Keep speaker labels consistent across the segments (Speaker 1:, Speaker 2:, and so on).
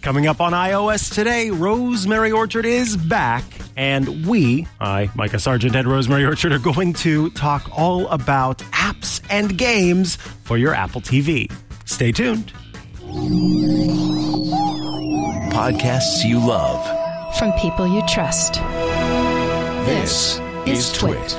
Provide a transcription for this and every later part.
Speaker 1: Coming up on iOS today, Rosemary Orchard is back, and I, Micah Sargent and Rosemary Orchard, are going to talk all about apps and games for your Apple TV. Stay tuned.
Speaker 2: Podcasts you love.
Speaker 3: From people you trust.
Speaker 2: This is Twit.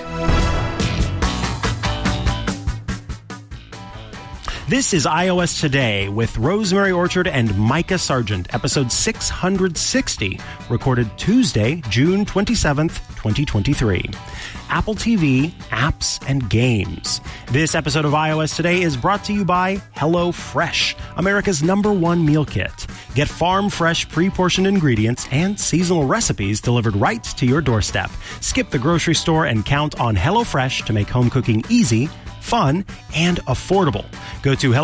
Speaker 1: This is iOS Today with Rosemary Orchard and Micah Sargent, episode 660, recorded Tuesday, June 27th, 2023. Apple TV, apps, and games. This episode of iOS Today is brought to you by HelloFresh, America's #1 meal kit. Get farm-fresh, pre-portioned ingredients and seasonal recipes delivered right to your doorstep. Skip the grocery store and count on HelloFresh to make home cooking easy, fun, and affordable. Go to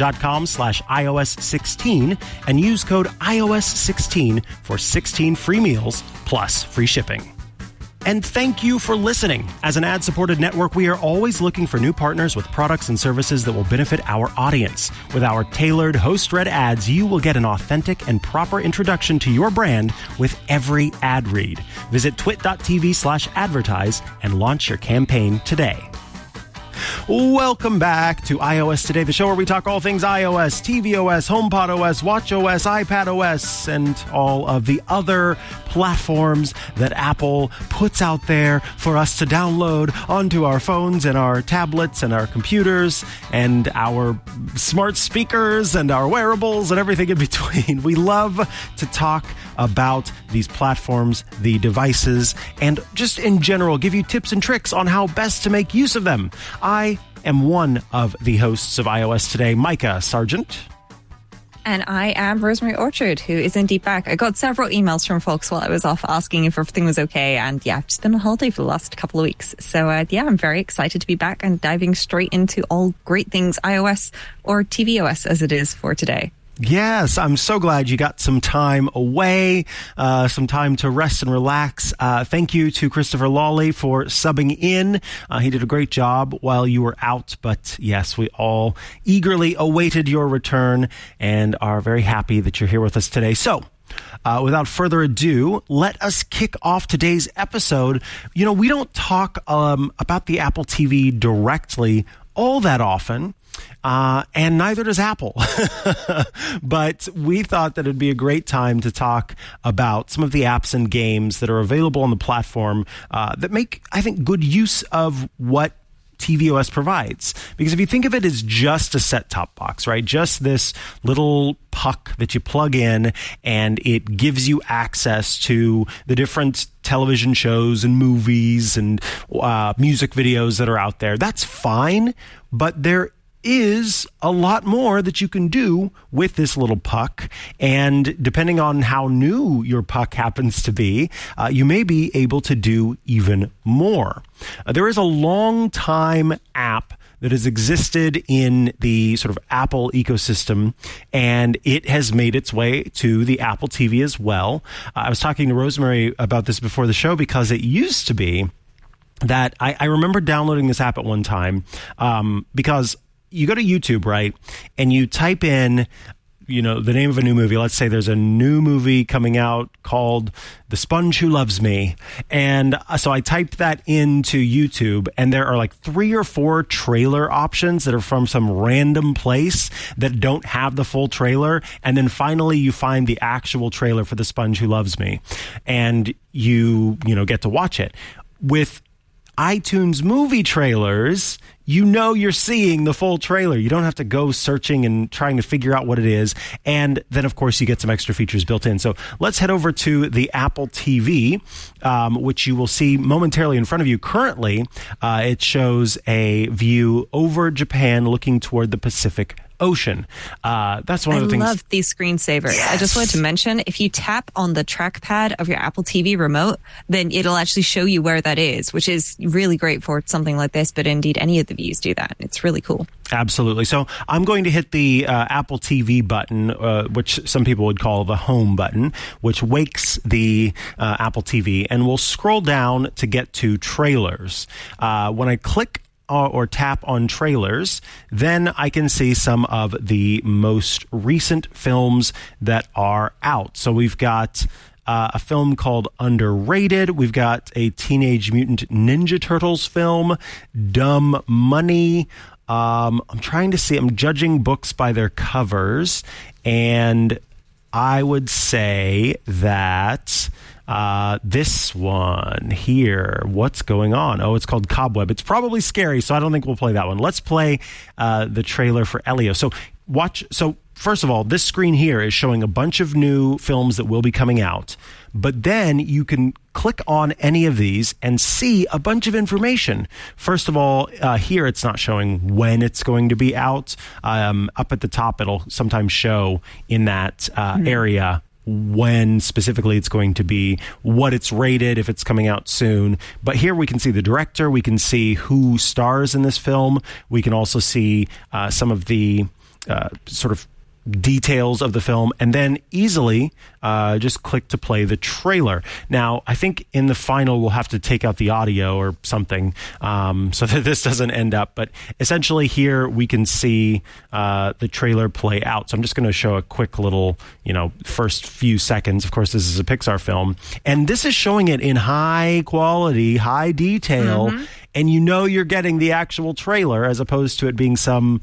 Speaker 1: HelloFresh.com/iOS16 and use code iOS16 for 16 free meals plus free shipping. And thank you for listening. As an ad-supported network, we are always looking for new partners with products and services that will benefit our audience. With our tailored host-read ads, you will get an authentic and proper introduction to your brand with every ad read. Visit twit.tv/advertise and launch your campaign today. Welcome back to iOS Today, the show where we talk all things iOS, tvOS, HomePod OS, watchOS, iPad OS, and all of the other platforms that Apple puts out there for us to download onto our phones and our tablets and our computers and our smart speakers and our wearables and everything in between. We love to talk about these platforms, the devices, and just in general give you tips and tricks on how best to make use of them. I am one of the hosts of iOS Today, Micah Sargent.
Speaker 4: And I am Rosemary Orchard, who is indeed back. I got several emails from folks while I was off asking if everything was okay. And yeah, I've just been on holiday for the last couple of weeks. So I'm very excited to be back and diving straight into all great things iOS or tvOS as it is for today.
Speaker 1: Yes, I'm so glad you got some time away, some time to rest and relax. Thank you to Christopher Lawley for subbing in. He did a great job while you were out, but yes, we all eagerly awaited your return and are very happy that you're here with us today. So, without further ado, let us kick off today's episode. You know, we don't talk about the Apple TV directly all that often. And neither does Apple. But we thought that it'd be a great time to talk about some of the apps and games that are available on the platform that make, I think, good use of what tvOS provides. Because if you think of it as just a set-top box, right? Just this little puck that you plug in and it gives you access to the different television shows and movies and music videos that are out there. That's fine, but there is a lot more that you can do with this little puck, and depending on how new your puck happens to be, you may be able to do even more. There is a long time app that has existed in the sort of Apple ecosystem, and it has made its way to the Apple TV as well. I was talking to Rosemary about this before the show because it used to be that I remember downloading this app at one time because you go to YouTube, right? And you type in, you know, the name of a new movie. Let's say there's a new movie coming out called The Sponge Who Loves Me. And so I typed that into YouTube, and there are like 3 or 4 trailer options that are from some random place that don't have the full trailer. And then finally you find the actual trailer for The Sponge Who Loves Me. And you get to watch it. With iTunes movie trailers, you're seeing the full trailer. You don't have to go searching and trying to figure out what it is. And then, of course, you get some extra features built in. So let's head over to the Apple TV, which you will see momentarily in front of you. Currently, it shows a view over Japan looking toward the Pacific Ocean. That's one of the things.
Speaker 4: I love these screensavers. Yes. I just wanted to mention, if you tap on the trackpad of your Apple TV remote, then it'll actually show you where that is, which is really great for something like this. But indeed, any of the views do that. It's really cool.
Speaker 1: Absolutely. So I'm going to hit the Apple TV button, which some people would call the home button, which wakes the Apple TV, and we'll scroll down to get to trailers. When I click or tap on trailers, then I can see some of the most recent films that are out. So we've got a film called Underrated. We've got a Teenage Mutant Ninja Turtles film, Dumb Money. I'm trying to see, I'm judging books by their covers, and I would say that this one here, what's going on? Oh, it's called Cobweb. It's probably scary, so I don't think we'll play that one. Let's play the trailer for Elio. So first of all, this screen here is showing a bunch of new films that will be coming out. But then you can click on any of these and see a bunch of information. First of all, here it's not showing when it's going to be out. Up at the top, it'll sometimes show in that area when specifically it's going to be, what it's rated, if it's coming out soon. But here we can see the director, we can see who stars in this film, we can also see some of the sort of details of the film, and then easily just click to play the trailer. Now, I think in the final we'll have to take out the audio or something so that this doesn't end up, but essentially here we can see the trailer play out. So I'm just going to show a quick little, first few seconds. Of course, this is a Pixar film, and this is showing it in high quality, high detail, and you're getting the actual trailer as opposed to it being some,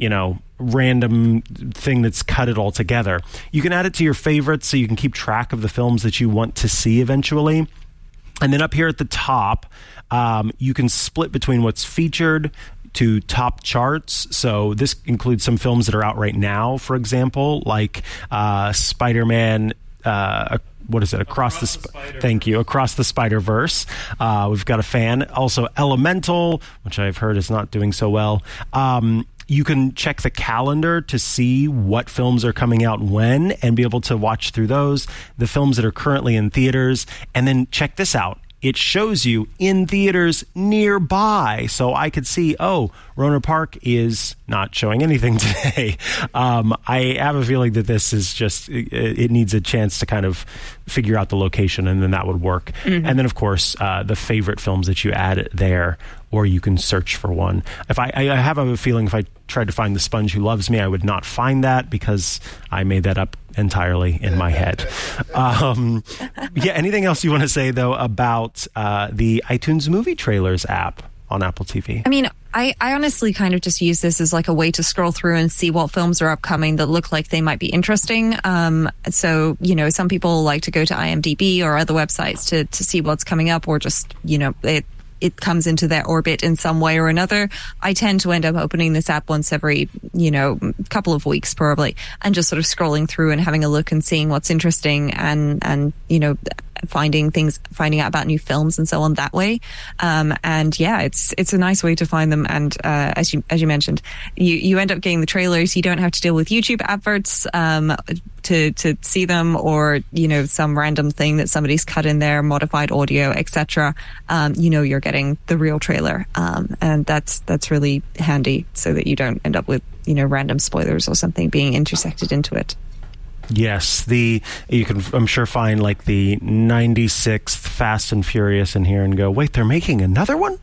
Speaker 1: random thing that's cut it all together. You can add it to your favorites so you can keep track of the films that you want to see eventually. And then up here at the top, you can split between what's featured to top charts. So this includes some films that are out right now, for example, like Spider-Man, what is it? Across the Spider-Verse. We've got a fan. Also Elemental, which I've heard is not doing so well. You can check the calendar to see what films are coming out when and be able to watch through those, the films that are currently in theaters. And then check this out. It shows you in theaters nearby. So I could see, Rohnert Park is not showing anything today. I have a feeling that this is just, it needs a chance to kind of figure out the location, and then that would work. And then, of course, the favorite films that you add there, or you can search for one. I have a feeling if I tried to find The Sponge Who Loves Me, I would not find that because I made that up entirely in my head. Anything else you want to say, though, about the iTunes Movie Trailers app on Apple TV?
Speaker 4: I mean, I honestly kind of just use this as like a way to scroll through and see what films are upcoming that look like they might be interesting. So, some people like to go to IMDb or other websites to see what's coming up, or just, it comes into their orbit in some way or another. I tend to end up opening this app once every, couple of weeks probably, and just sort of scrolling through and having a look and seeing what's interesting and finding out about new films and so on that way. It's a nice way to find them. And as you mentioned, you end up getting the trailers. You don't have to deal with YouTube adverts to see them, or some random thing that somebody's cut in there, modified audio, etc. You're getting the real trailer, and that's really handy so that you don't end up with random spoilers or something being intersected into it.
Speaker 1: Yes, you can, I'm sure, find like the 96th Fast and Furious in here and go, wait, they're making another one?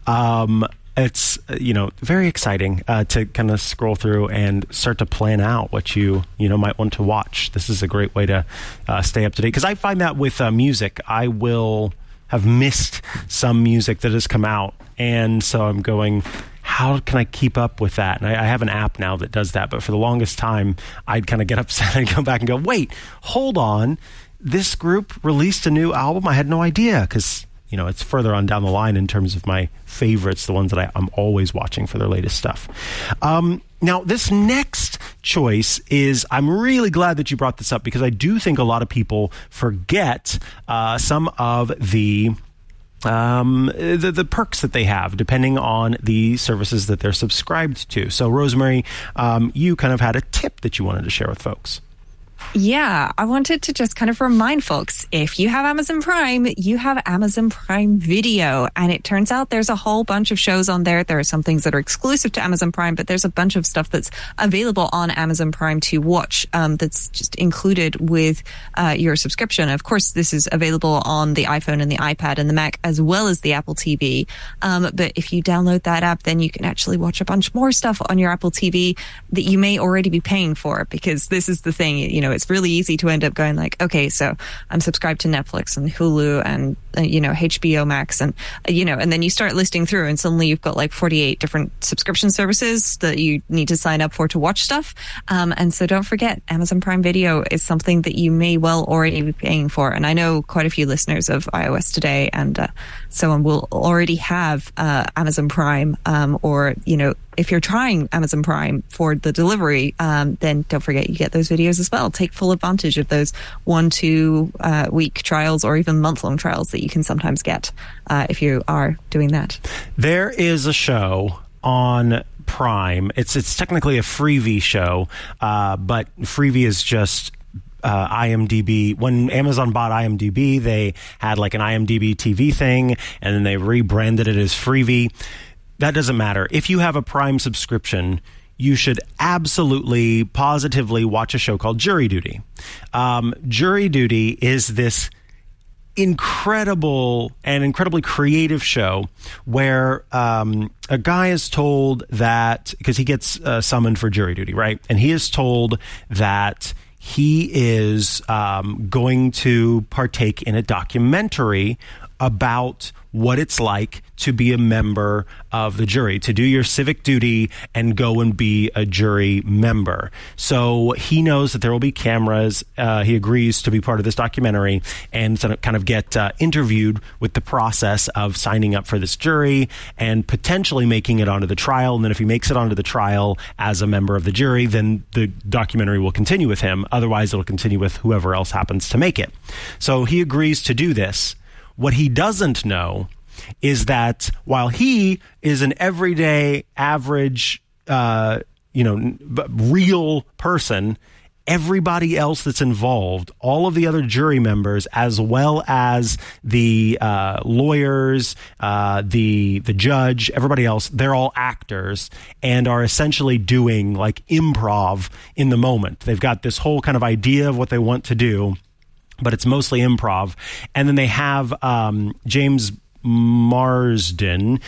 Speaker 1: It's, very exciting to kind of scroll through and start to plan out what you might want to watch. This is a great way to stay up to date, because I find that with music, I will have missed some music that has come out, and so I'm going, how can I keep up with that? And I have an app now that does that, but for the longest time, I'd kind of get upset and go back and go, wait, hold on, this group released a new album? I had no idea, because it's further on down the line in terms of my favorites, the ones that I'm always watching for their latest stuff. Now, this next choice is, I'm really glad that you brought this up, because I do think a lot of people forget some of the perks that they have depending on the services that they're subscribed to. So, Rosemary, you kind of had a tip that you wanted to share with folks.
Speaker 4: Yeah, I wanted to just kind of remind folks, if you have Amazon Prime, you have Amazon Prime Video. And it turns out there's a whole bunch of shows on there. There are some things that are exclusive to Amazon Prime, but there's a bunch of stuff that's available on Amazon Prime to watch that's just included with your subscription. Of course, this is available on the iPhone and the iPad and the Mac, as well as the Apple TV. But if you download that app, then you can actually watch a bunch more stuff on your Apple TV that you may already be paying for, because this is the thing, it's really easy to end up going like, okay, so I'm subscribed to Netflix and Hulu and, HBO Max and, and then you start listing through and suddenly you've got like 48 different subscription services that you need to sign up for to watch stuff. And so don't forget, Amazon Prime Video is something that you may well already be paying for. And I know quite a few listeners of iOS Today and so on will already have Amazon Prime or, if you're trying Amazon Prime for the delivery, then don't forget you get those videos as well. Take full advantage of those 1-2 week trials or even month-long trials that you can sometimes get if you are doing that.
Speaker 1: There is a show on Prime. It's technically a freebie show, but freebie is just IMDb. When Amazon bought IMDb, they had like an IMDb TV thing, and then they rebranded it as freebie. That doesn't matter. If you have a Prime subscription, you should absolutely, positively watch a show called Jury Duty. Jury Duty is this incredibly creative show where a guy is told that, because he gets summoned for jury duty, right? And he is told that he is going to partake in a documentary about what it's like to be a member of the jury, to do your civic duty and go and be a jury member. So he knows that there will be cameras. He agrees to be part of this documentary and to kind of get interviewed with the process of signing up for this jury and potentially making it onto the trial. And then if he makes it onto the trial as a member of the jury, then the documentary will continue with him. Otherwise, it'll continue with whoever else happens to make it. So he agrees to do this. What he doesn't know is that while he is an everyday, average, real person, everybody else that's involved, all of the other jury members, as well as the lawyers, the judge, everybody else, they're all actors and are essentially doing like improv in the moment. They've got this whole kind of idea of what they want to do, but it's mostly improv. And then they have James Marsden,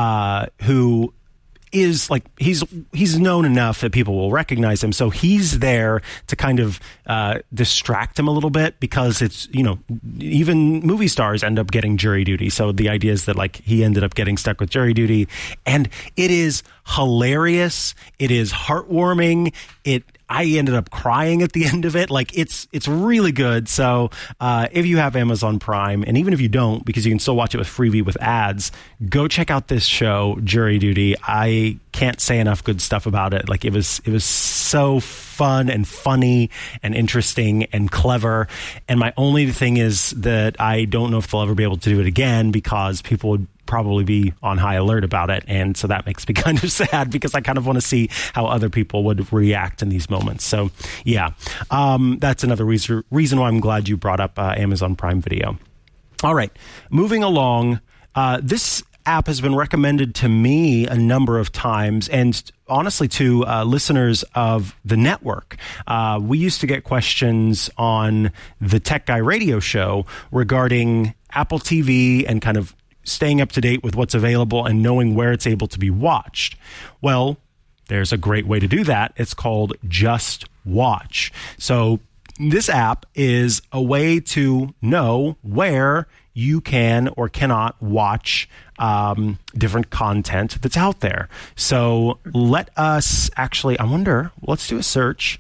Speaker 1: who is like, he's known enough that people will recognize him. So he's there to kind of distract him a little bit, because it's, even movie stars end up getting jury duty. So the idea is that like he ended up getting stuck with jury duty, and it is hilarious. It is heartwarming. I ended up crying at the end of it. Like it's really good. So if you have Amazon Prime, and even if you don't, because you can still watch it with freebie with ads, go check out this show, Jury Duty. I can't say enough good stuff about it. Like it was so fun and funny and interesting and clever. And my only thing is that I don't know if they'll ever be able to do it again, because people would probably be on high alert about it. And so that makes me kind of sad, because I kind of want to see how other people would react in these moments. So yeah, that's another reason why I'm glad you brought up Amazon Prime Video. All right, moving along. This app has been recommended to me a number of times, and honestly to listeners of the network. We used to get questions on the Tech Guy radio show regarding Apple TV and kind of staying up to date with what's available and knowing where it's able to be watched. Well, there's a great way to do that. It's called Just Watch. So this app is a way to know where you can or cannot watch different content that's out there. So let us actually, let's do a search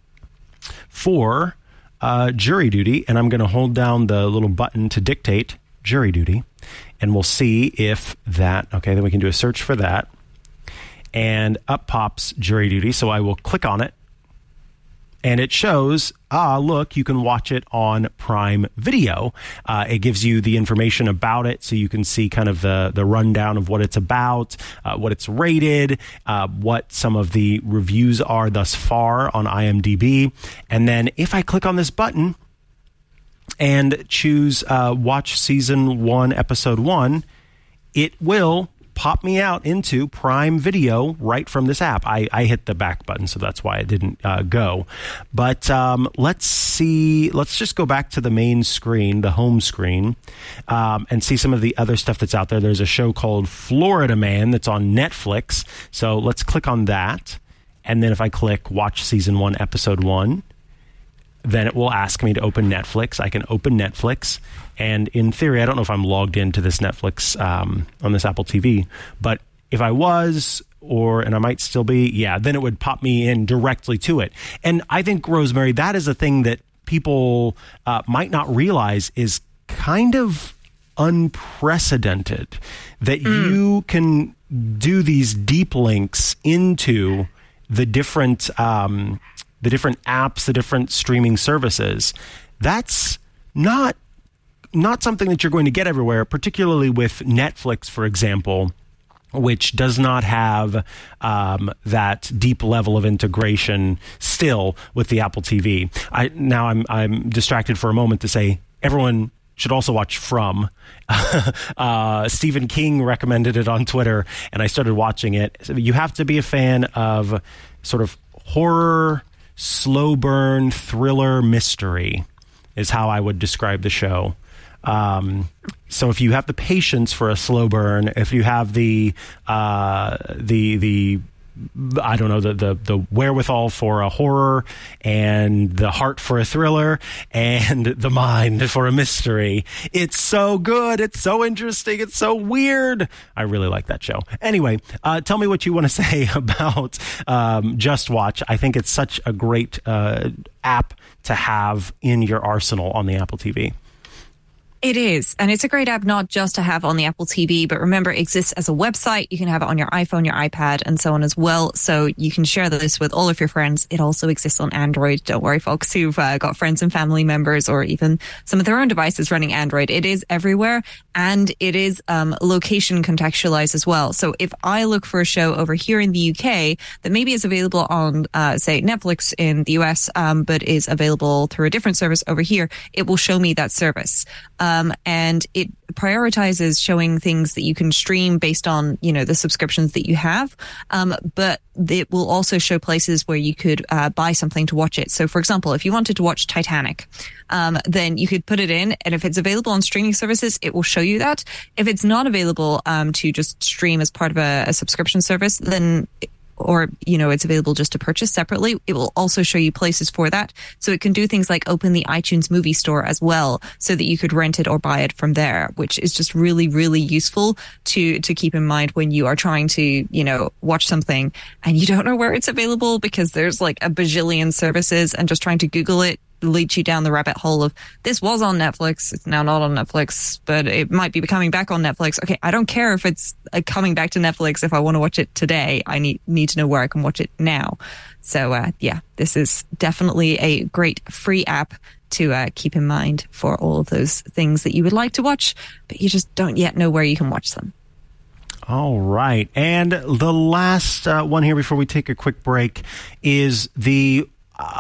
Speaker 1: for Jury Duty, and I'm going to hold down the little button to dictate Jury Duty, and we'll see if that, okay, then we can do a search for that, and up pops Jury Duty. So I will click on it, and it shows, look, you can watch it on Prime Video. It gives you the information about it, so you can see kind of the rundown of what it's about, what it's rated, what some of the reviews are thus far on IMDb. And then if I click on this button and choose watch season 1, episode 1, it will pop me out into Prime Video right from this app. I hit the back button, so that's why it didn't go. But let's see. Let's just go back to the main screen, the home screen, and see some of the other stuff that's out there. There's a show called Florida Man that's on Netflix. So let's click on that. And then if I click watch season 1, episode 1, then it will ask me to open Netflix. I can open Netflix. And in theory, I don't know if I'm logged into this Netflix on this Apple TV, but if I was, and I might still be, then it would pop me in directly to it. And I think, Rosemary, that is a thing that people might not realize is kind of unprecedented, that you can do these deep links into the different apps, the different streaming services. That's not something that you're going to get everywhere, particularly with Netflix, for example, which does not have that deep level of integration still with the Apple TV. I'm distracted for a moment to say everyone should also watch From. Stephen King recommended it on Twitter, and I started watching it. So you have to be a fan of sort of horror, slow burn, thriller, mystery is how I would describe the show. So if you have the patience for a slow burn, if you have the wherewithal for a horror, and the heart for a thriller, and the mind for a mystery, it's so good. It's so interesting. It's so weird. I really like that show. Anyway, tell me what you want to say about Just Watch. I think it's such a great app to have in your arsenal on the Apple TV.
Speaker 4: It is. And it's a great app not just to have on the Apple TV, but remember, it exists as a website. You can have it on your iPhone, your iPad, and so on as well. So you can share this with all of your friends. It also exists on Android. Don't worry, folks who've got friends and family members or even some of their own devices running Android. It is everywhere, and it is location contextualized as well. So if I look for a show over here in the UK that maybe is available on, say, Netflix in the US, but is available through a different service over here, it will show me that service. And it prioritizes showing things that you can stream based on, the subscriptions that you have. But it will also show places where you could buy something to watch it. So, for example, if you wanted to watch Titanic, then you could put it in, and if it's available on streaming services, it will show you that. If it's not available to just stream as part of a subscription service, then it's available just to purchase separately, it will also show you places for that. So it can do things like open the iTunes movie store as well, so that you could rent it or buy it from there, which is just really, really useful to keep in mind when you are trying to, watch something and you don't know where it's available because there's like a bajillion services, and just trying to Google it leads you down the rabbit hole of, this was on Netflix, it's now not on Netflix, but it might be coming back on Netflix. Okay, I don't care if it's coming back to Netflix. If I want to watch it today, I need to know where I can watch it now. So this is definitely a great free app to keep in mind for all of those things that you would like to watch, but you just don't yet know where you can watch them.
Speaker 1: All right. And the last one here before we take a quick break is the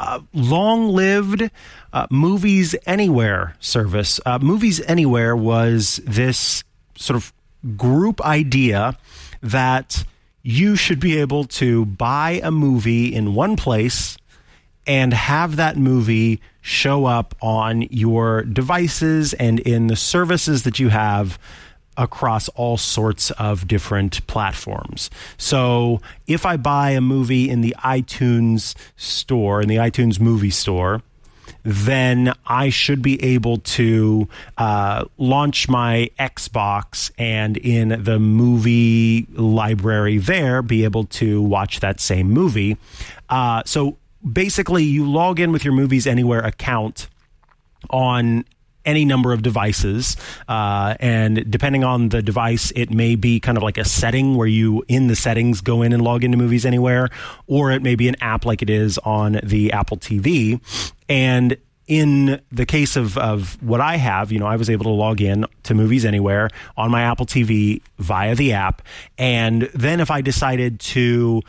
Speaker 1: long-lived Movies Anywhere service. Movies Anywhere was this sort of group idea that you should be able to buy a movie in one place and have that movie show up on your devices and in the services that you have across all sorts of different platforms. So if I buy a movie in the iTunes store, in the iTunes movie store, then I should be able to launch my Xbox and in the movie library there be able to watch that same movie. So basically you log in with your Movies Anywhere account on any number of devices. And depending on the device, it may be kind of like a setting where you, in the settings, go in and log into Movies Anywhere, or it may be an app like it is on the Apple TV. And in the case of what I have, I was able to log in to Movies Anywhere on my Apple TV via the app. And then if I decided to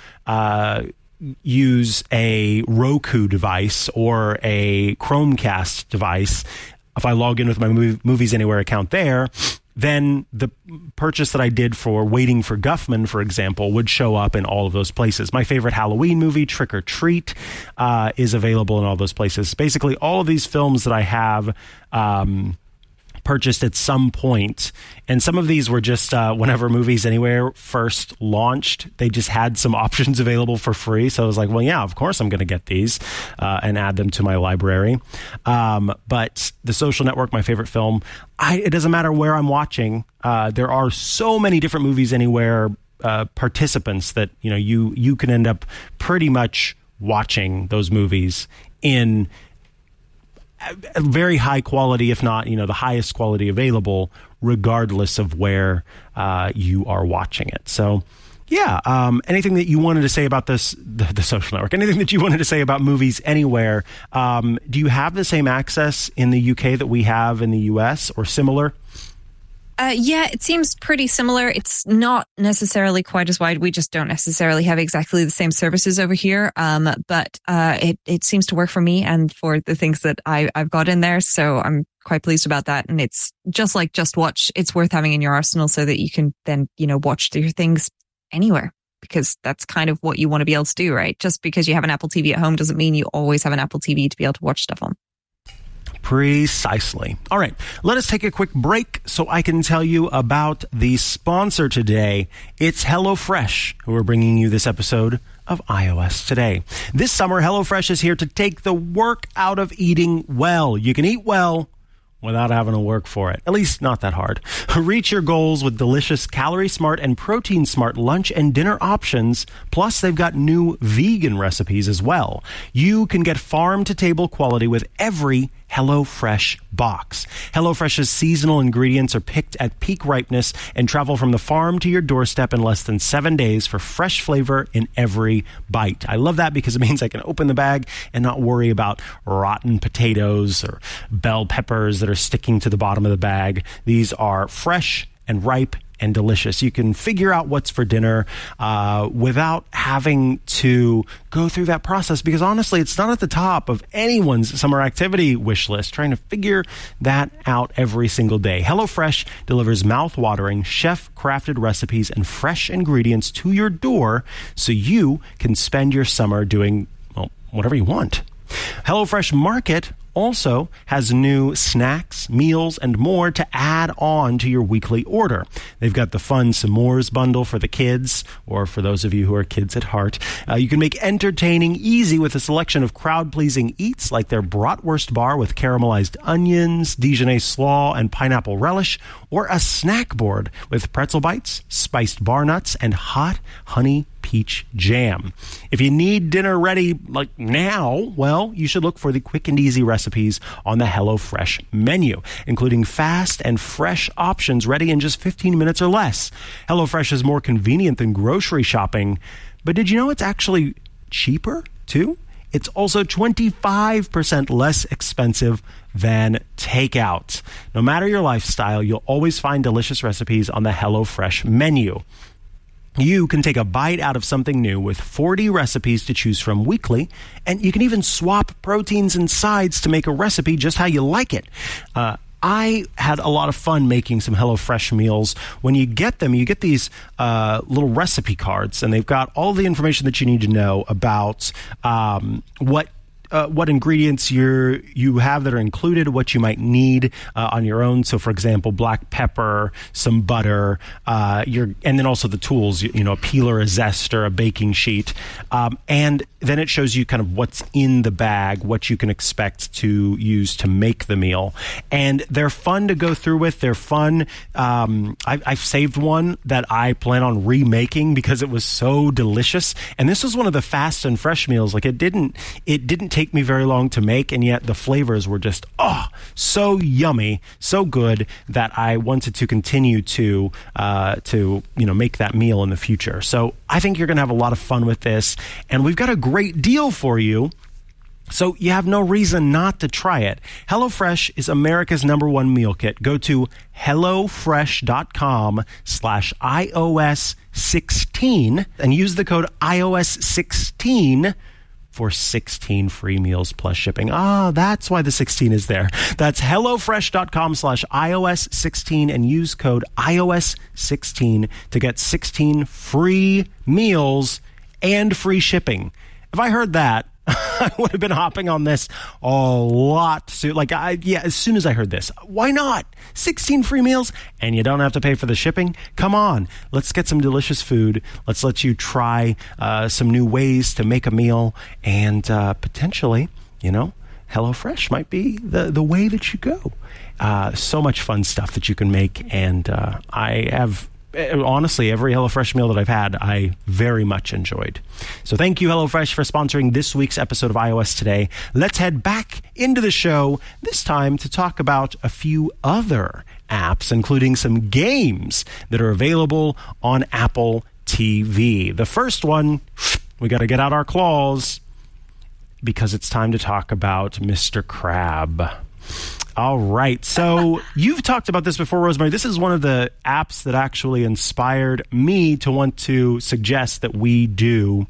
Speaker 1: use a Roku device or a Chromecast device, if I log in with my Movies Anywhere account there, then the purchase that I did for Waiting for Guffman, for example, would show up in all of those places. My favorite Halloween movie, Trick or Treat, is available in all those places. Basically, all of these films that I have purchased at some point, and some of these were just whenever Movies Anywhere first launched, they just had some options available for free. So I was like, well, yeah, of course I'm going to get these and add them to my library. But The Social Network, my favorite film, it doesn't matter where I'm watching. There are so many different Movies Anywhere participants that you can end up pretty much watching those movies in a very high quality, if not, the highest quality available, regardless of where you are watching it. So, yeah, anything that you wanted to say about the Social Network, anything that you wanted to say about Movies Anywhere, do you have the same access in the UK that we have in the US or similar?
Speaker 4: Yeah, it seems pretty similar. It's not necessarily quite as wide. We just don't necessarily have exactly the same services over here. But it seems to work for me and for the things that I've got in there. So I'm quite pleased about that. And it's just like Just Watch. It's worth having in your arsenal so that you can then, watch your things anywhere, because that's kind of what you want to be able to do, right? Just because you have an Apple TV at home doesn't mean you always have an Apple TV to be able to watch stuff on.
Speaker 1: Precisely. All right, let us take a quick break so I can tell you about the sponsor today. It's HelloFresh, who are bringing you this episode of iOS Today. This summer, HelloFresh is here to take the work out of eating well. You can eat well without having to work for it. At least not that hard. Reach your goals with delicious Calorie Smart and Protein Smart lunch and dinner options. Plus, they've got new vegan recipes as well. You can get farm-to-table quality with every HelloFresh box. HelloFresh's seasonal ingredients are picked at peak ripeness and travel from the farm to your doorstep in less than 7 days for fresh flavor in every bite. I love that because it means I can open the bag and not worry about rotten potatoes or bell peppers that are sticking to the bottom of the bag. These are fresh and ripe and delicious. You can figure out what's for dinner without having to go through that process, because honestly, it's not at the top of anyone's summer activity wish list, trying to figure that out every single day. HelloFresh delivers mouth-watering, chef-crafted recipes and fresh ingredients to your door so you can spend your summer doing, whatever you want. HelloFresh Market also has new snacks, meals, and more to add on to your weekly order. They've got the fun S'mores bundle for the kids, or for those of you who are kids at heart. You can make entertaining easy with a selection of crowd-pleasing eats like their bratwurst bar with caramelized onions, Dijonnaise slaw, and pineapple relish, or a snack board with pretzel bites, spiced bar nuts, and hot honey peach jam. If you need dinner ready like now, well, you should look for the quick and easy recipes on the HelloFresh menu, including fast and fresh options ready in just 15 minutes or less. HelloFresh is more convenient than grocery shopping, but did you know it's actually cheaper too? It's also 25% less expensive than takeout. No matter your lifestyle, you'll always find delicious recipes on the HelloFresh menu. You can take a bite out of something new with 40 recipes to choose from weekly, and you can even swap proteins and sides to make a recipe just how you like it. I had a lot of fun making some HelloFresh meals. When you get them, you get these little recipe cards, and they've got all the information that you need to know about what ingredients you have that are included, what you might need on your own. So, for example, black pepper, some butter, and then also the tools, a peeler, a zester, a baking sheet. And then it shows you kind of what's in the bag, what you can expect to use to make the meal. And they're fun to go through with. They're fun. I've saved one that I plan on remaking because it was so delicious. And this was one of the fast and fresh meals. Like it didn't take me very long to make, and yet the flavors were just, so yummy, so good that I wanted to continue to make that meal in the future. So I think you're going to have a lot of fun with this. And we've got a great deal for you, so you have no reason not to try it. HelloFresh is America's #1 meal kit. Go to HelloFresh.com/iOS16 and use the code iOS16 for 16 free meals plus shipping. That's why the 16 is there. That's HelloFresh.com/iOS16 and use code iOS16 to get 16 free meals and free shipping. If I heard that, I would have been hopping on this a lot soon. As soon as I heard this, why not? 16 free meals, and you don't have to pay for the shipping. Come on, let's get some delicious food. Let's let you try some new ways to make a meal, and potentially, HelloFresh might be the way that you go. So much fun stuff that you can make, and I have... Honestly, every HelloFresh meal that I've had, I very much enjoyed. So thank you, HelloFresh, for sponsoring this week's episode of iOS Today. Let's head back into the show, this time to talk about a few other apps, including some games that are available on Apple TV. The first one, we got to get out our claws because it's time to talk about Mr. Crab. All right. So you've talked about this before, Rosemary. This is one of the apps that actually inspired me to want to suggest that we do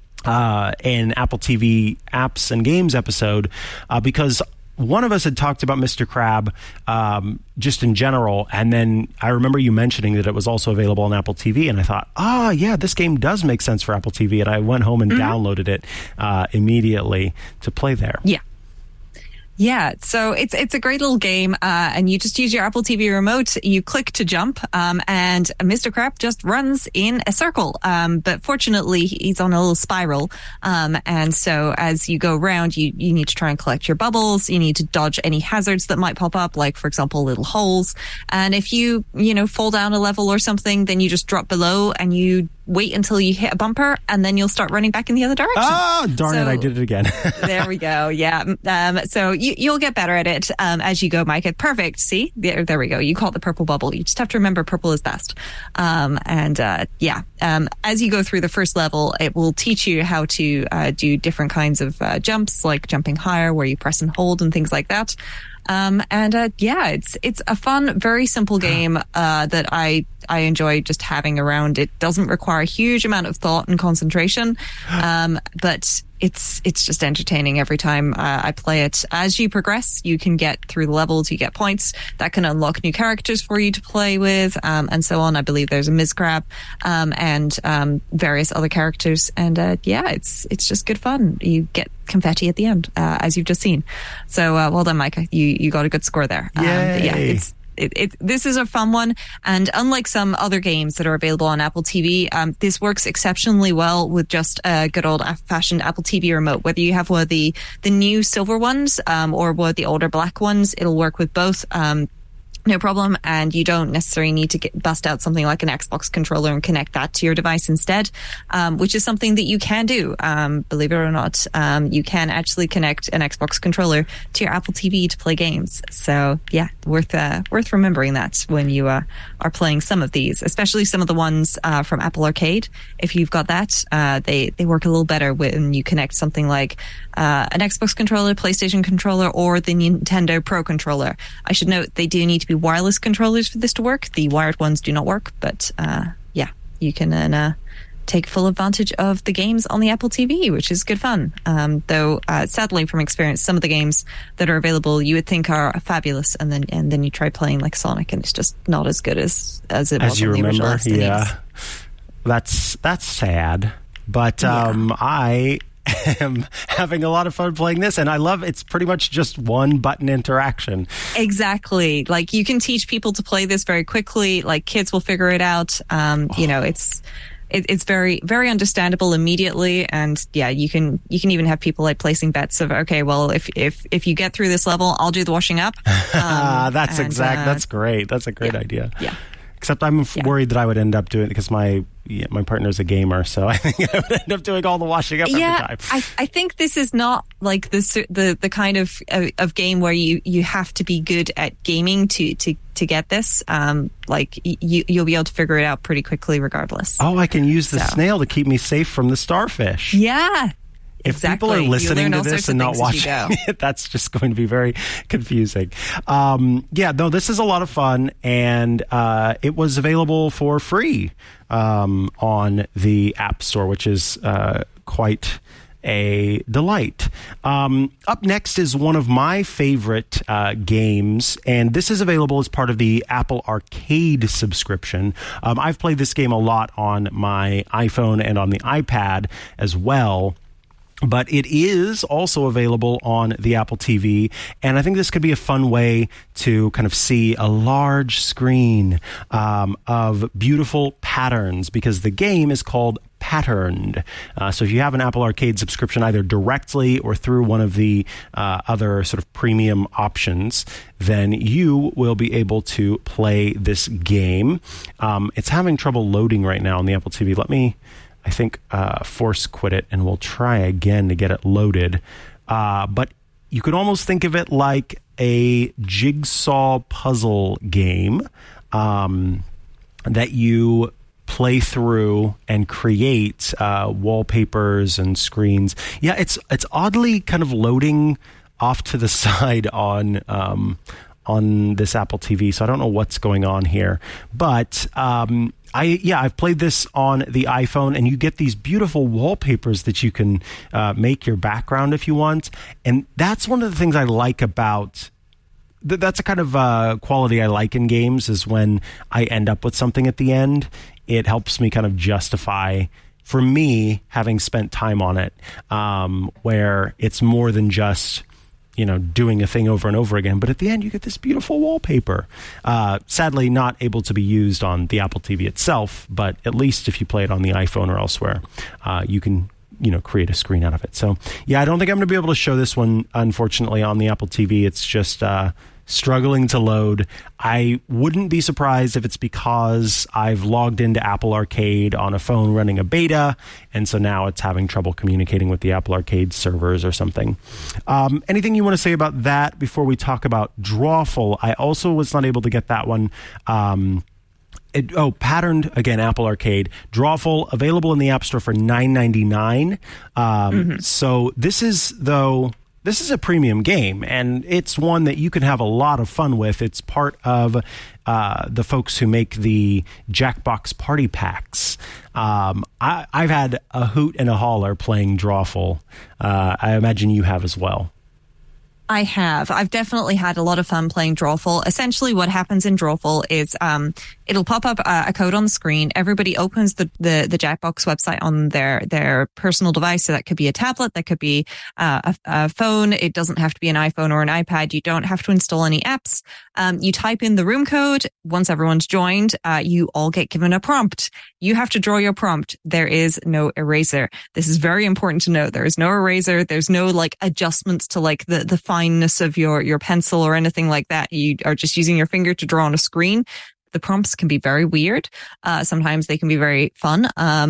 Speaker 1: an Apple TV apps and games episode because one of us had talked about Mr. Crab just in general, and then I remember you mentioning that it was also available on Apple TV, and I thought, this game does make sense for Apple TV, and I went home and downloaded it immediately to play there.
Speaker 4: Yeah, so it's a great little game, and you just use your Apple TV remote, you click to jump, and Mr. Crab just runs in a circle. But fortunately, he's on a little spiral, and so as you go around, you need to try and collect your bubbles, you need to dodge any hazards that might pop up, like, for example, little holes. And if you fall down a level or something, then you just drop below and you wait until you hit a bumper, and then you'll start running back in the other direction.
Speaker 1: Darn it, I did it again.
Speaker 4: There we go, yeah. So you'll get better at it as you go, Mike. Perfect, see? There we go. You call it the purple bubble. You just have to remember purple is best. As you go through the first level, it will teach you how to do different kinds of jumps, like jumping higher, where you press and hold and things like that. It's a fun, very simple game that I enjoy just having around. It doesn't require a huge amount of thought and concentration, but it's just entertaining every time I play it. As you progress, you can get through the levels, you get points that can unlock new characters for you to play with, and so on. I believe there's a Ms. Crab, and various other characters, and it's just good fun. You get confetti at the end, as you've just seen. So well done, Micah. You got a good score there. This is a fun one, and unlike some other games that are available on Apple TV, this works exceptionally well with just a good old-fashioned Apple TV remote. Whether you have one of the new silver ones or one of the older black ones, it'll work with both. No problem, and you don't necessarily need to bust out something like an Xbox controller and connect that to your device instead, which is something that you can do. Believe it or not, you can actually connect an Xbox controller to your Apple TV to play games. So yeah, worth remembering that when you are playing some of these, especially some of the ones from Apple Arcade. If you've got that, they work a little better when you connect something like an Xbox controller, PlayStation controller, or the Nintendo Pro controller. I should note they do need to be wireless controllers for this to work. The wired ones do not work, but you can then take full advantage of the games on the Apple TV, which is good fun. Though sadly, from experience, some of the games that are available you would think are fabulous, and then you try playing like Sonic, and it's just not as good as it was on the original SNES.
Speaker 1: Yeah, that's sad. But I am having a lot of fun playing this, and I love it's pretty much just one button interaction.
Speaker 4: Exactly. Like, you can teach people to play this very quickly. Like, kids will figure it out. it's very, very understandable immediately. And yeah, you can even have people like placing bets of, okay, well, if you get through this level, I'll do the washing up.
Speaker 1: That's great. That's a great idea.
Speaker 4: Yeah.
Speaker 1: Except I'm worried that I would end up doing it because my partner's a gamer, so I think I would end up doing all the washing up every time.
Speaker 4: I think this is not like the kind of game where you have to be good at gaming to get this. Like you'll be able to figure it out pretty quickly regardless.
Speaker 1: Oh, I can use the snail to keep me safe from the starfish.
Speaker 4: Yeah.
Speaker 1: If people are listening to this and not watching it, that's just going to be very confusing. This is a lot of fun, and it was available for free on the App Store, which is quite a delight. Up next is one of my favorite games, and this is available as part of the Apple Arcade subscription. I've played this game a lot on my iPhone and on the iPad as well. But it is also available on the Apple TV, and I think this could be a fun way to kind of see a large screen of beautiful patterns, because the game is called Patterned. So if you have an Apple Arcade subscription, either directly or through one of the other sort of premium options, then you will be able to play this game. It's having trouble loading right now on the Apple TV. Let me... I think force quit it, and we'll try again to get it loaded. But you could almost think of it like a jigsaw puzzle game that you play through and create wallpapers and screens. Yeah, it's oddly kind of loading off to the side on this Apple TV, so I don't know what's going on here. But I've played this on the iPhone, and you get these beautiful wallpapers that you can make your background if you want. And that's one of the things I like about... That's a kind of quality I like in games, is when I end up with something at the end. It helps me kind of justify, for me, having spent time on it, where it's more than just... doing a thing over and over again. But at the end, you get this beautiful wallpaper. Sadly, not able to be used on the Apple TV itself, but at least if you play it on the iPhone or elsewhere, you can, create a screen out of it. So, yeah, I don't think I'm going to be able to show this one, unfortunately, on the Apple TV. It's just struggling to load. I wouldn't be surprised if it's because I've logged into Apple Arcade on a phone running a beta, and so now it's having trouble communicating with the Apple Arcade servers or something. Anything you want to say about that before we talk about Drawful? I also was not able to get that one. Patterned, again, Apple Arcade. Drawful, available in the App Store for $9.99. So this is a premium game, and it's one that you can have a lot of fun with. It's part of the folks who make the Jackbox Party Packs. I've had a hoot and a holler playing Drawful. I imagine you have as well.
Speaker 4: I have. I've definitely had a lot of fun playing Drawful. Essentially, what happens in Drawful is it'll pop up a code on the screen. Everybody opens the Jackbox website on their personal device. So that could be a tablet, that could be a phone. It doesn't have to be an iPhone or an iPad. You don't have to install any apps. You type in the room code. Once everyone's joined, you all get given a prompt. You have to draw your prompt. There is no eraser. This is very important to note. There is no eraser. There's no adjustments to the fineness of your pencil or anything like that. You are just using your finger to draw on a screen. The prompts can be very weird. Sometimes they can be very fun.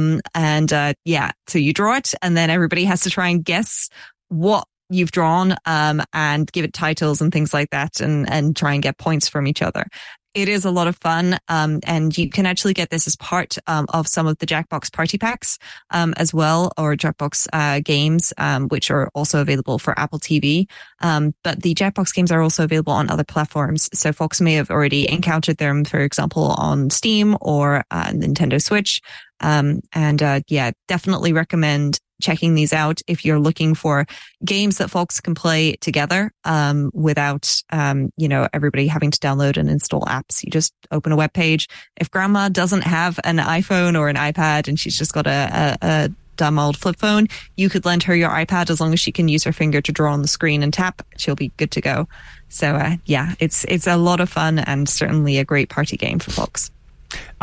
Speaker 4: So you draw it, and then everybody has to try and guess what you've drawn, and give it titles and things like that, and try and get points from each other. It is a lot of fun, and you can actually get this as part of some of the Jackbox Party Packs as well, or Jackbox games, which are also available for Apple TV. But the Jackbox games are also available on other platforms. So folks may have already encountered them, for example, on Steam or Nintendo Switch. Definitely recommend checking these out if you're looking for games that folks can play together without everybody having to download and install apps. You just open a web page. If grandma doesn't have an iPhone or an iPad and she's just got a dumb old flip phone, you could lend her your iPad. As long as she can use her finger to draw on the screen and tap, she'll be good to go. So it's a lot of fun and certainly a great party game for folks.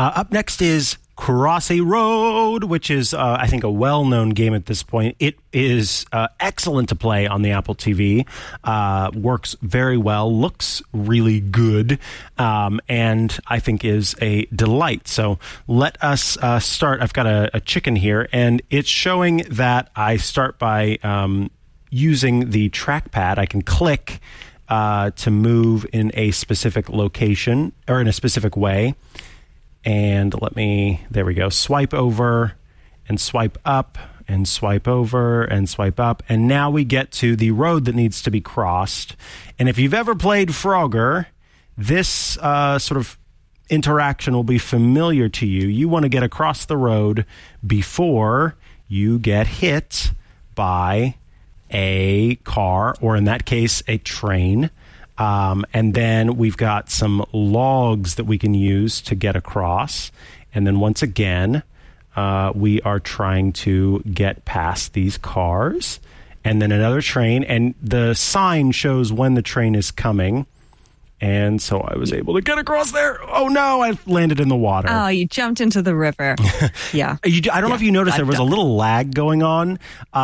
Speaker 1: Up next is Crossy Road, which is, I think, a well-known game at this point. It is excellent to play on the Apple TV. Works very well, looks really good, and I think is a delight. So let us start. I've got a chicken here, and it's showing that I start by using the trackpad. I can click to move in a specific location or in a specific way. And there we go, swipe over and swipe up and swipe over and swipe up. And now we get to the road that needs to be crossed. And if you've ever played Frogger, this sort of interaction will be familiar to you. You want to get across the road before you get hit by a car, or in that case, a train. And then we've got some logs that we can use to get across. And then once again, we are trying to get past these cars. And then another train. And the sign shows when the train is coming. And so I was able to get across there. Oh, no, I landed in the water.
Speaker 4: Oh, you jumped into the river. Yeah.
Speaker 1: I don't know if you noticed there was a little lag going on.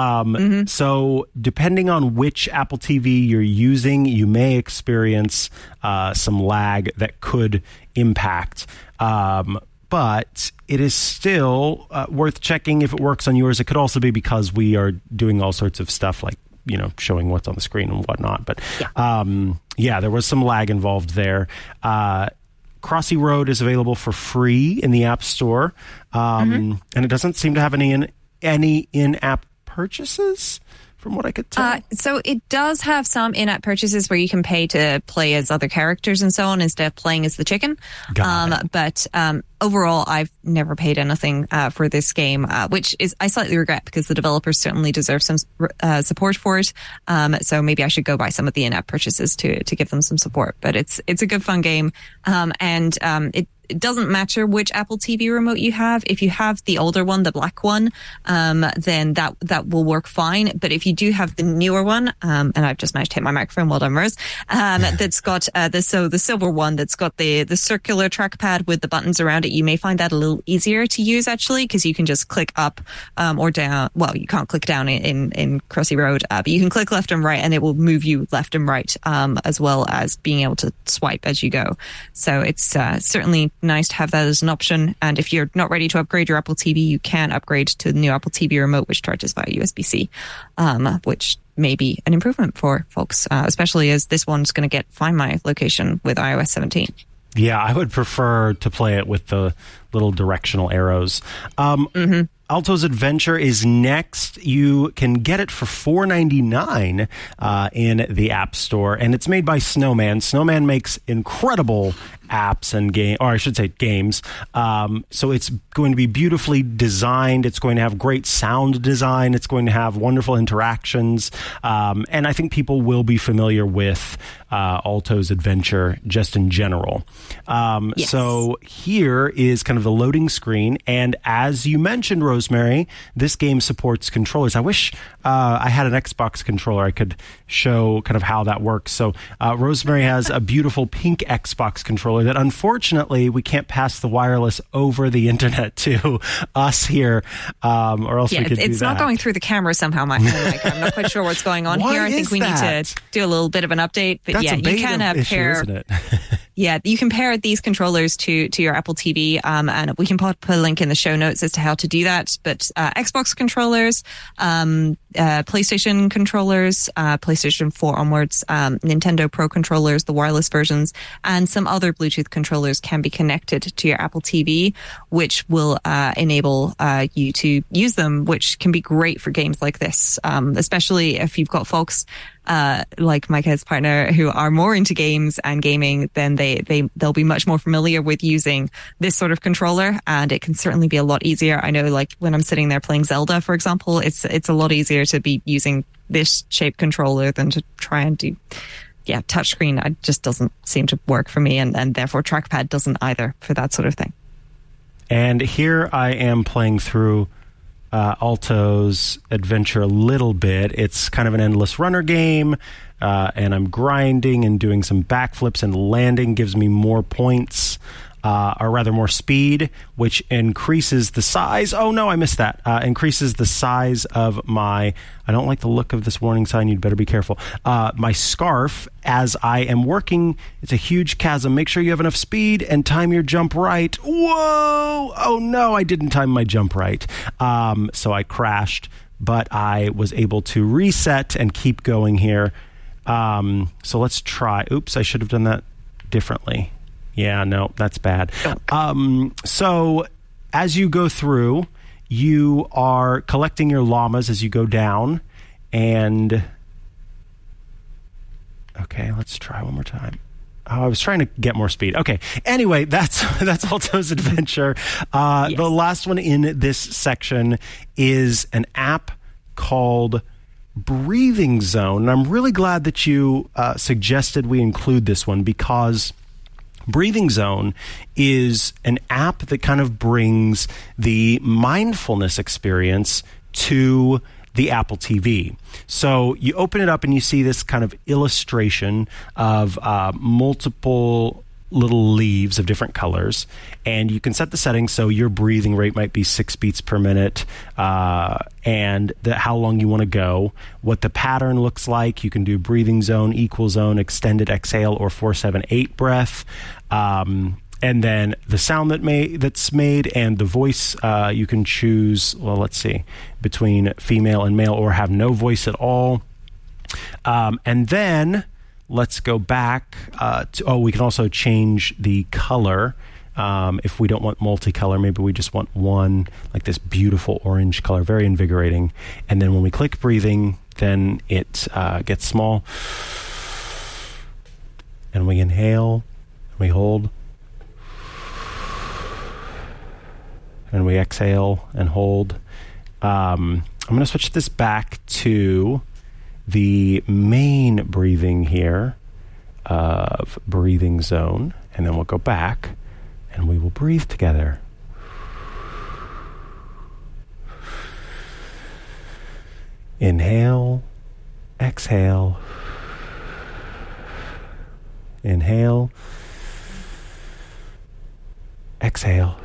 Speaker 1: So depending on which Apple TV you're using, you may experience some lag that could impact. But it is still worth checking if it works on yours. It could also be because we are doing all sorts of stuff like, showing what's on the screen and whatnot. But there was some lag involved there. Crossy Road is available for free in the App Store. And it doesn't seem to have any in-app purchases, from what I could tell.
Speaker 4: So it does have some in-app purchases where you can pay to play as other characters and so on instead of playing as the chicken. But overall, I've never paid anything for this game, which is I slightly regret because the developers certainly deserve some support for it. So maybe I should go buy some of the in-app purchases to give them some support. But it's a good fun game, and it doesn't matter which Apple TV remote you have. If you have the older one, the black one, then that will work fine. But if you do have the newer one, and I've just managed to hit my microphone, well done, Rose, that's got the silver one that's got the circular trackpad with the buttons around it, you may find that a little easier to use actually, because you can just click up or down. Well, you can't click down in Crossy Road, but you can click left and right, and it will move you left and right, as well as being able to swipe as you go. So it's certainly nice to have that as an option. And if you're not ready to upgrade your Apple TV, you can upgrade to the new Apple TV remote, which charges via USB-C, which may be an improvement for folks, especially as this one's going to get Find My Location with iOS 17.
Speaker 1: Yeah, I would prefer to play it with the little directional arrows. Alto's Adventure is next. You can get it for $4.99 in the App Store, and it's made by Snowman. Snowman makes incredible apps and games. So it's going to be beautifully designed. It's going to have great sound design. It's going to have wonderful interactions. And I think people will be familiar with Alto's Adventure just in general.
Speaker 4: Yes.
Speaker 1: So here is kind of the loading screen. And as you mentioned, Rosemary, this game supports controllers. I wish I had an Xbox controller. I could show kind of how that works. So Rosemary has a beautiful pink Xbox controller that unfortunately we can't pass the wireless over the internet to us here, or else we could do that.
Speaker 4: It's not going through the camera somehow, Mike. I'm not quite sure what's going on here. I think we need to do a little bit of an update. But
Speaker 1: That's
Speaker 4: you can pair,
Speaker 1: isn't it?
Speaker 4: Yeah, you can pair these controllers to your Apple TV, and we can put a link in the show notes as to how to do that. But Xbox controllers, PlayStation controllers, PlayStation 4 onwards, Nintendo Pro controllers, the wireless versions, and some other Bluetooth controllers can be connected to your Apple TV, which will enable you to use them, which can be great for games like this, especially if you've got folks like Micah's partner who are more into games and gaming, then they'll be much more familiar with using this sort of controller, and it can certainly be a lot easier. I know, like when I'm sitting there playing Zelda, for example, it's a lot easier to be using this shaped controller than to try and do touchscreen. It just doesn't seem to work for me, and therefore trackpad doesn't either for that sort of thing.
Speaker 1: And here I am playing through Alto's Adventure a little bit. It's kind of an endless runner game, and I'm grinding and doing some backflips, and landing gives me more points. or rather more speed, which increases the size. Oh no, I missed that. Increases the size of my, I don't like the look of this warning sign. You'd better be careful. My scarf as I am working. It's a huge chasm. Make sure you have enough speed and time your jump right. Whoa! Oh no, I didn't time my jump right. So I crashed, but I was able to reset and keep going here. So let's try. Oops, I should have done that differently. Yeah, no, that's bad. So as you go through, you are collecting your llamas as you go down. And okay, let's try one more time. Oh, I was trying to get more speed. Okay. Anyway, that's Alto's adventure. Yes. The last one in this section is an app called Breathing Zone. And I'm really glad that you suggested we include this one, because Breathing Zone is an app that kind of brings the mindfulness experience to the Apple TV. So you open it up and you see this kind of illustration of multiple little leaves of different colors, and you can set the settings so your breathing rate might be 6 beats per minute, and how long you want to go, what the pattern looks like. You can do breathing zone, equal zone, extended exhale, or 4-7-8 breath. And then the sound that's made, and the voice, you can choose, well, let's see, between female and male, or have no voice at all. And then let's go back we can also change the color. If we don't want multicolor, maybe we just want one, like this beautiful orange color, very invigorating. And then when we click breathing, then it gets small. And we inhale, we hold, and we exhale and hold. I'm going to switch this back to the main breathing here of Breathing Zone, and then we'll go back and we will breathe together. Inhale, exhale, inhale, exhale.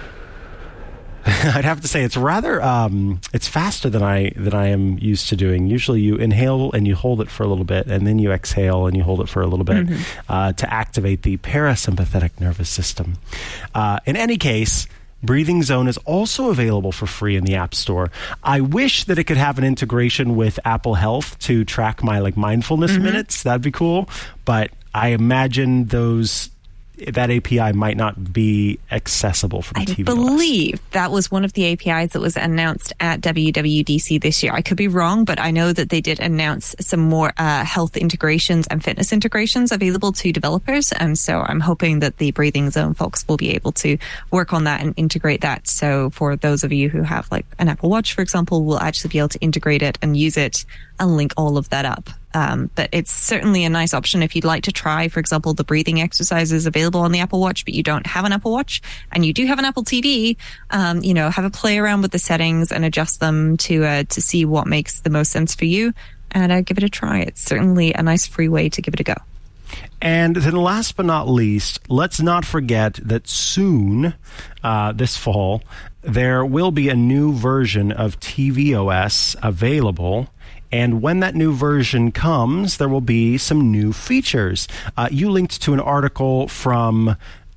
Speaker 1: I'd have to say it's rather it's faster than I am used to doing. Usually you inhale and you hold it for a little bit, and then you exhale and you hold it for a little bit to activate the parasympathetic nervous system. In any case, Breathing Zone is also available for free in the App Store. I wish that it could have an integration with Apple Health to track my mindfulness minutes. That'd be cool. But I imagine that API might not be accessible from tvOS. I
Speaker 4: believe that was one of the APIs that was announced at WWDC this year. I could be wrong, but I know that they did announce some more health integrations and fitness integrations available to developers. And so I'm hoping that the Breathing Zone folks will be able to work on that and integrate that. So for those of you who have an Apple Watch, for example, will actually be able to integrate it and use it and link all of that up. But it's certainly a nice option if you'd like to try, for example, the breathing exercises available on the Apple Watch, but you don't have an Apple Watch and you do have an Apple TV. Have a play around with the settings and adjust them to see what makes the most sense for you, and give it a try. It's certainly a nice free way to give it a go.
Speaker 1: And then last but not least, let's not forget that soon, this fall, there will be a new version of tvOS available. And when that new version comes, there will be some new features. You linked to an article from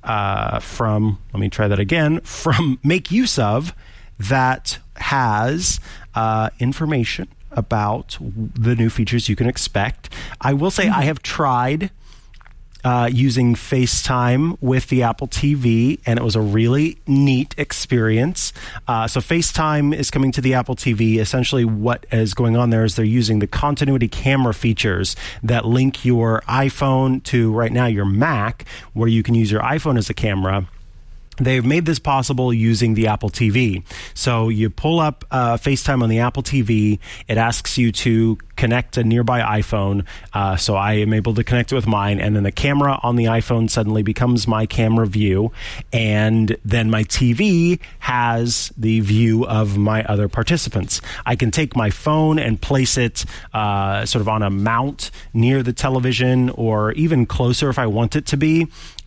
Speaker 1: let me try that again, from Make Use Of, that has information about the new features you can expect. I will say I have tried using FaceTime with the Apple TV, and it was a really neat experience. So FaceTime is coming to the Apple TV. Essentially what is going on there is they're using the continuity camera features that link your iPhone to, right now, your Mac, where you can use your iPhone as a camera. They've made this possible using the Apple TV. So you pull up FaceTime on the Apple TV. It asks you to connect a nearby iPhone. So I am able to connect it with mine. And then the camera on the iPhone suddenly becomes my camera view. And then my TV has the view of my other participants. I can take my phone and place it sort of on a mount near the television, or even closer if I want it to be.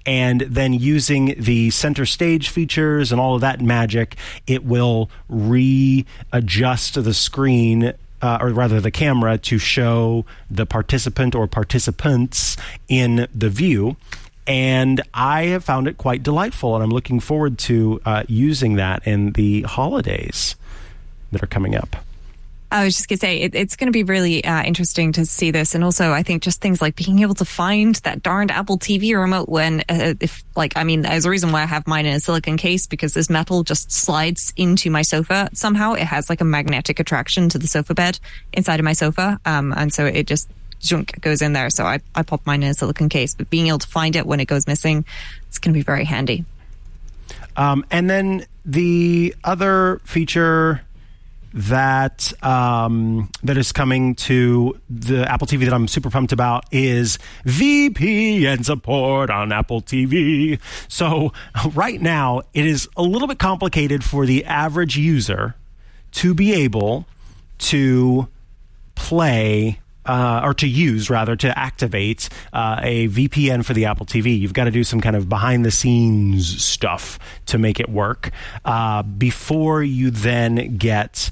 Speaker 1: and then using the center stage features and all of that magic, it will readjust the screen, or rather the camera, to show the participant or participants in the view. And I have found it quite delightful, and I'm looking forward to using that in the holidays that are coming up.
Speaker 4: I was just going to say, it's going to be really interesting to see this. And also, I think just things like being able to find that darned Apple TV remote when, there's a reason why I have mine in a silicon case, because this metal just slides into my sofa somehow. It has like a magnetic attraction to the sofa bed inside of my sofa. And so it just junk goes in there. So I pop mine in a silicon case. But being able to find it when it goes missing, it's going to be very handy.
Speaker 1: And then the other feature that is coming to the Apple TV that I'm super pumped about is VPN support on Apple TV. So right now, it is a little bit complicated for the average user to be able to play or to use, rather, to activate a VPN for the Apple TV. You've got to do some kind of behind-the-scenes stuff to make it work before you then get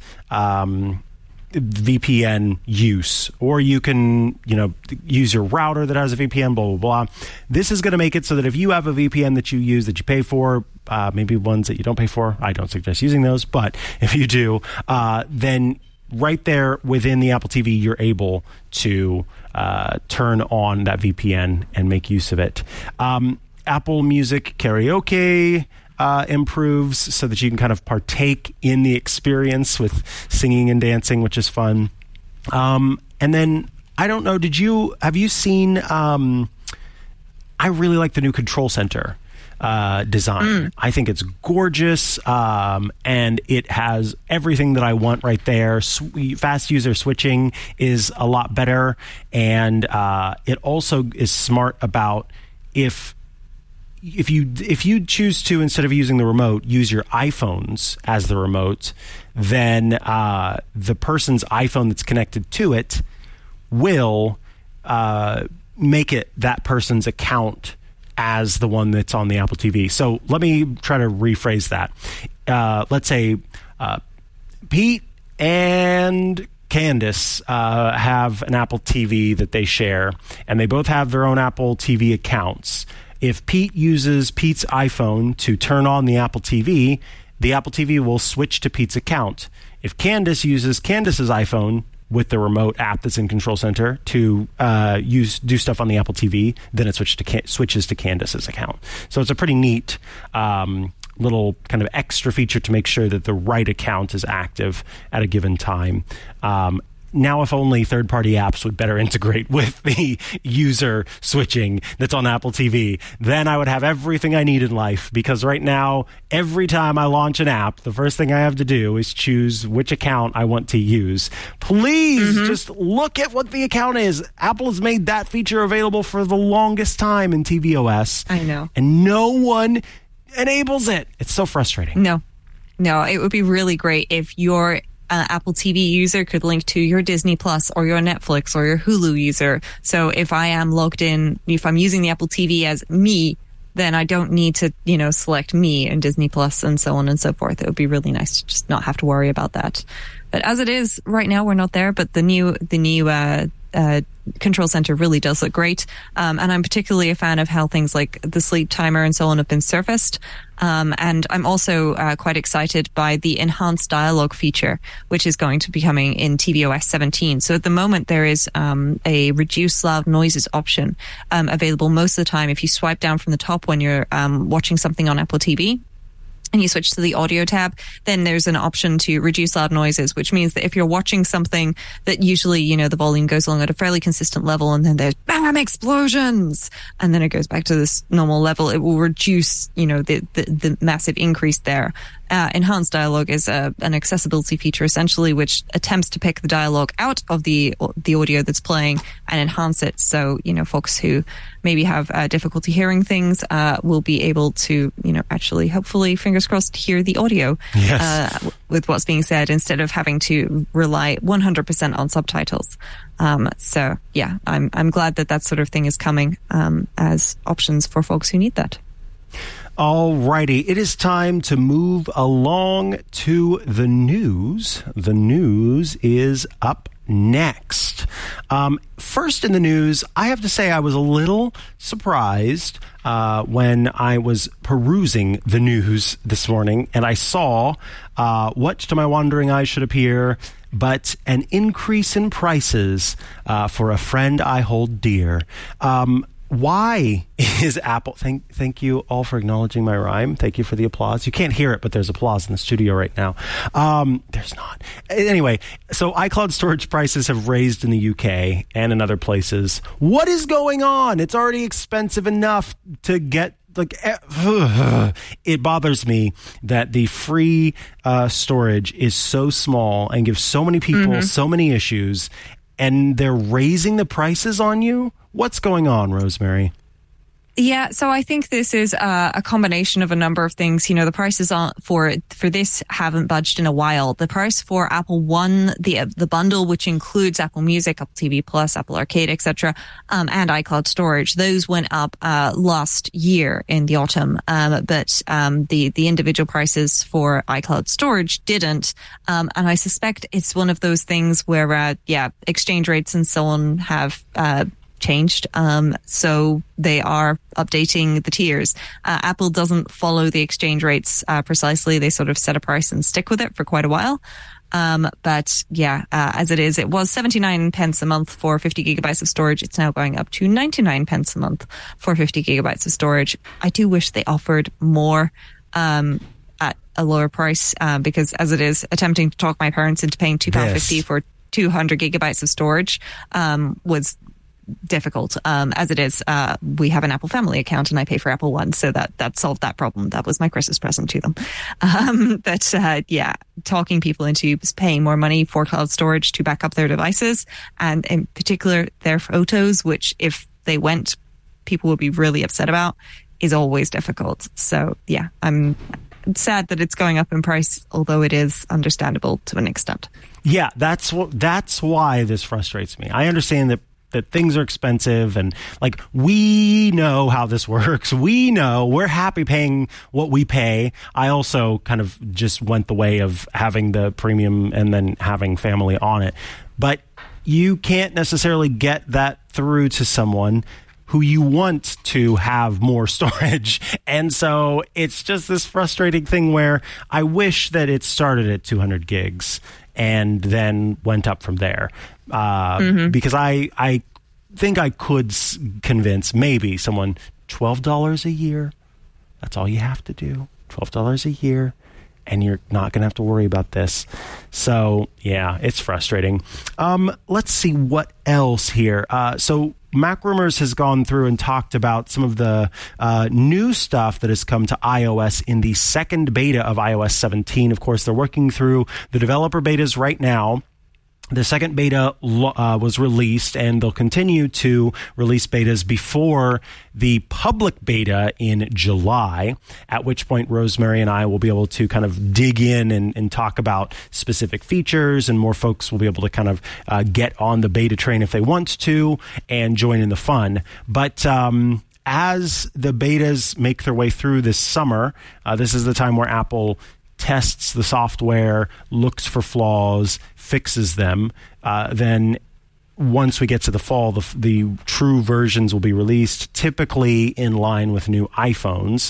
Speaker 1: VPN use. Or you can, use your router that has a VPN, blah, blah, blah. This is going to make it so that if you have a VPN that you use, that you pay for, maybe ones that you don't pay for, I don't suggest using those, but if you do, then right there within the Apple TV, you're able to turn on that VPN and make use of it. Apple Music Karaoke improves so that you can kind of partake in the experience with singing and dancing, which is fun. And then, I don't know, have you seen, I really like the new Control Center design. I think it's gorgeous, and it has everything that I want right there. Fast user switching is a lot better, and it also is smart about if you choose to, instead of using the remote, use your iPhones as the remote, then the person's iPhone that's connected to it will make it that person's account as the one that's on the Apple TV. So let me try to rephrase that. Let's say Pete and Candace have an Apple TV that they share, and they both have their own Apple TV accounts. If Pete uses Pete's iPhone to turn on the Apple TV will switch to Pete's account. If Candace uses Candace's iPhone with the remote app that's in Control Center to do stuff on the Apple TV, then it switches to Candace's account. So it's a pretty neat little kind of extra feature to make sure that the right account is active at a given time. Now, if only third-party apps would better integrate with the user switching that's on Apple TV, then I would have everything I need in life. Because right now, every time I launch an app, the first thing I have to do is choose which account I want to use. Please just look at what the account is. Apple has made that feature available for the longest time in tvOS.
Speaker 4: I know.
Speaker 1: And no one enables it. It's so frustrating.
Speaker 4: No, it would be really great if your Apple TV user could link to your Disney Plus or your Netflix or your Hulu user. So if I am logged in, if I'm using the Apple TV as me, then I don't need to, select me and Disney Plus and so on and so forth. It would be really nice to just not have to worry about that. But as it is right now, we're not there. But the new Control Center really does look great. And I'm particularly a fan of how things like the sleep timer and so on have been surfaced. And I'm also quite excited by the enhanced dialogue feature, which is going to be coming in tvOS 17. So at the moment, there is a reduce loud noises option available most of the time if you swipe down from the top when you're watching something on Apple TV. And you switch to the audio tab, then there's an option to reduce loud noises, which means that if you're watching something that usually, the volume goes along at a fairly consistent level and then there's bam, explosions, and then it goes back to this normal level, it will reduce, the massive increase there. Enhanced dialogue is an accessibility feature essentially, which attempts to pick the dialogue out of the audio that's playing and enhance it. So, folks who maybe have difficulty hearing things will be able to, actually, hopefully, fingers fingers crossed, hear the audio with what's being said instead of having to rely 100% on subtitles. So yeah, I'm glad that sort of thing is coming as options for folks who need that.
Speaker 1: All righty. It is time to move along to the news. The news is up next. First in the news, I have to say I was a little surprised when I was perusing the news this morning and I saw what to my wandering eyes should appear but an increase in prices for a friend I hold dear. Why is Apple... Thank you all for acknowledging my rhyme. Thank you for the applause. You can't hear it, but there's applause in the studio right now. There's not. Anyway, so iCloud storage prices have raised in the UK and in other places. What is going on? It's already expensive enough to get... It bothers me that the free storage is so small and gives so many people so many issues, and they're raising the prices on you? What's going on, Rosemary?
Speaker 4: Yeah, so I think this is a combination of a number of things. You know, the prices for this haven't budged in a while. The price for Apple One, the bundle, which includes Apple Music, Apple TV Plus, Apple Arcade, etc., and iCloud storage, those went up last year in the autumn. But the individual prices for iCloud storage didn't. And I suspect it's one of those things where, exchange rates and so on have changed, so they are updating the tiers. Apple doesn't follow the exchange rates precisely. They sort of set a price and stick with it for quite a while. But as it is, it was 79 pence a month for 50 gigabytes of storage. It's now going up to 99 pence a month for 50 gigabytes of storage. I do wish they offered more at a lower price, because as it is, attempting to talk my parents into paying £2.50 for 200 gigabytes of storage was difficult. As it is, we have an Apple Family account and I pay for Apple One, so that solved that problem. That was my Christmas present to them. Talking people into paying more money for cloud storage to back up their devices, and in particular their photos, which if they went, people would be really upset about, is always difficult. So yeah, I'm sad that it's going up in price, although it is understandable to an extent.
Speaker 1: Yeah, that's why this frustrates me. I understand that things are expensive and we know how this works. We know we're happy paying what we pay. I also kind of just went the way of having the premium and then having family on it. But you can't necessarily get that through to someone who you want to have more storage. And so it's just this frustrating thing where I wish that it started at 200 gigs and then went up from there. Because I think I could convince maybe someone $12 a year. That's all you have to do. $12 a year. And you're not going to have to worry about this. So, yeah, it's frustrating. Let's see what else here. So Mac Rumors has gone through and talked about some of the new stuff that has come to iOS in the second beta of iOS 17. Of course, they're working through the developer betas right now. The second beta was released, and they'll continue to release betas before the public beta in July, at which point Rosemary and I will be able to kind of dig in and talk about specific features, and more folks will be able to kind of get on the beta train if they want to and join in the fun. But as the betas make their way through this summer, this is the time where Apple tests the software, looks for flaws, fixes them. Then once we get to the fall, the true versions will be released, typically in line with new iPhones.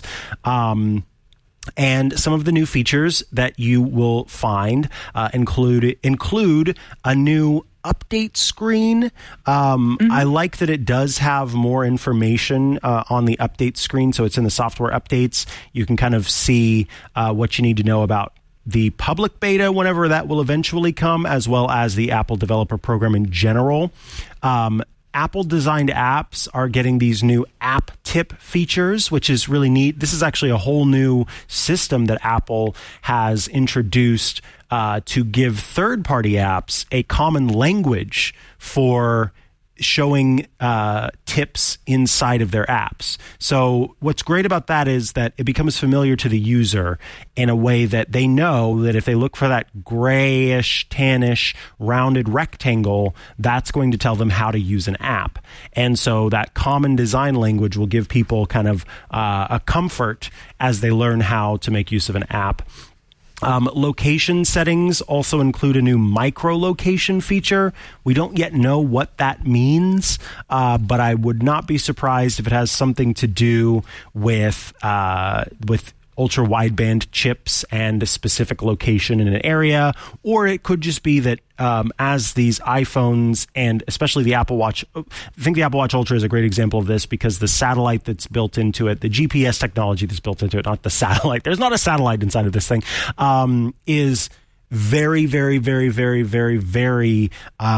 Speaker 1: And some of the new features that you will find include a new update screen. I like that it does have more information on the update screen. So it's in the software updates. You can kind of see what you need to know about the public beta whenever that will eventually come, as well as the Apple Developer Program in general. Apple-designed apps are getting these new app tip features, which is really neat. This is actually a whole new system that Apple has introduced to give third-party apps a common language for showing tips inside of their apps. So what's great about that is that it becomes familiar to the user in a way that they know that if they look for that grayish, tannish, rounded rectangle, that's going to tell them how to use an app. And so that common design language will give people kind of a comfort as they learn how to make use of an app. Location settings also include a new micro-location feature. We don't yet know what that means, but I would not be surprised if it has something to do with ultra-wideband chips and a specific location in an area, or it could just be that as these iPhones and especially the Apple Watch, I think the Apple Watch Ultra is a great example of this because the satellite that's built into it, the GPS technology that's built into it, not the satellite, there's not a satellite inside of this thing, is very, very, very, very, very, very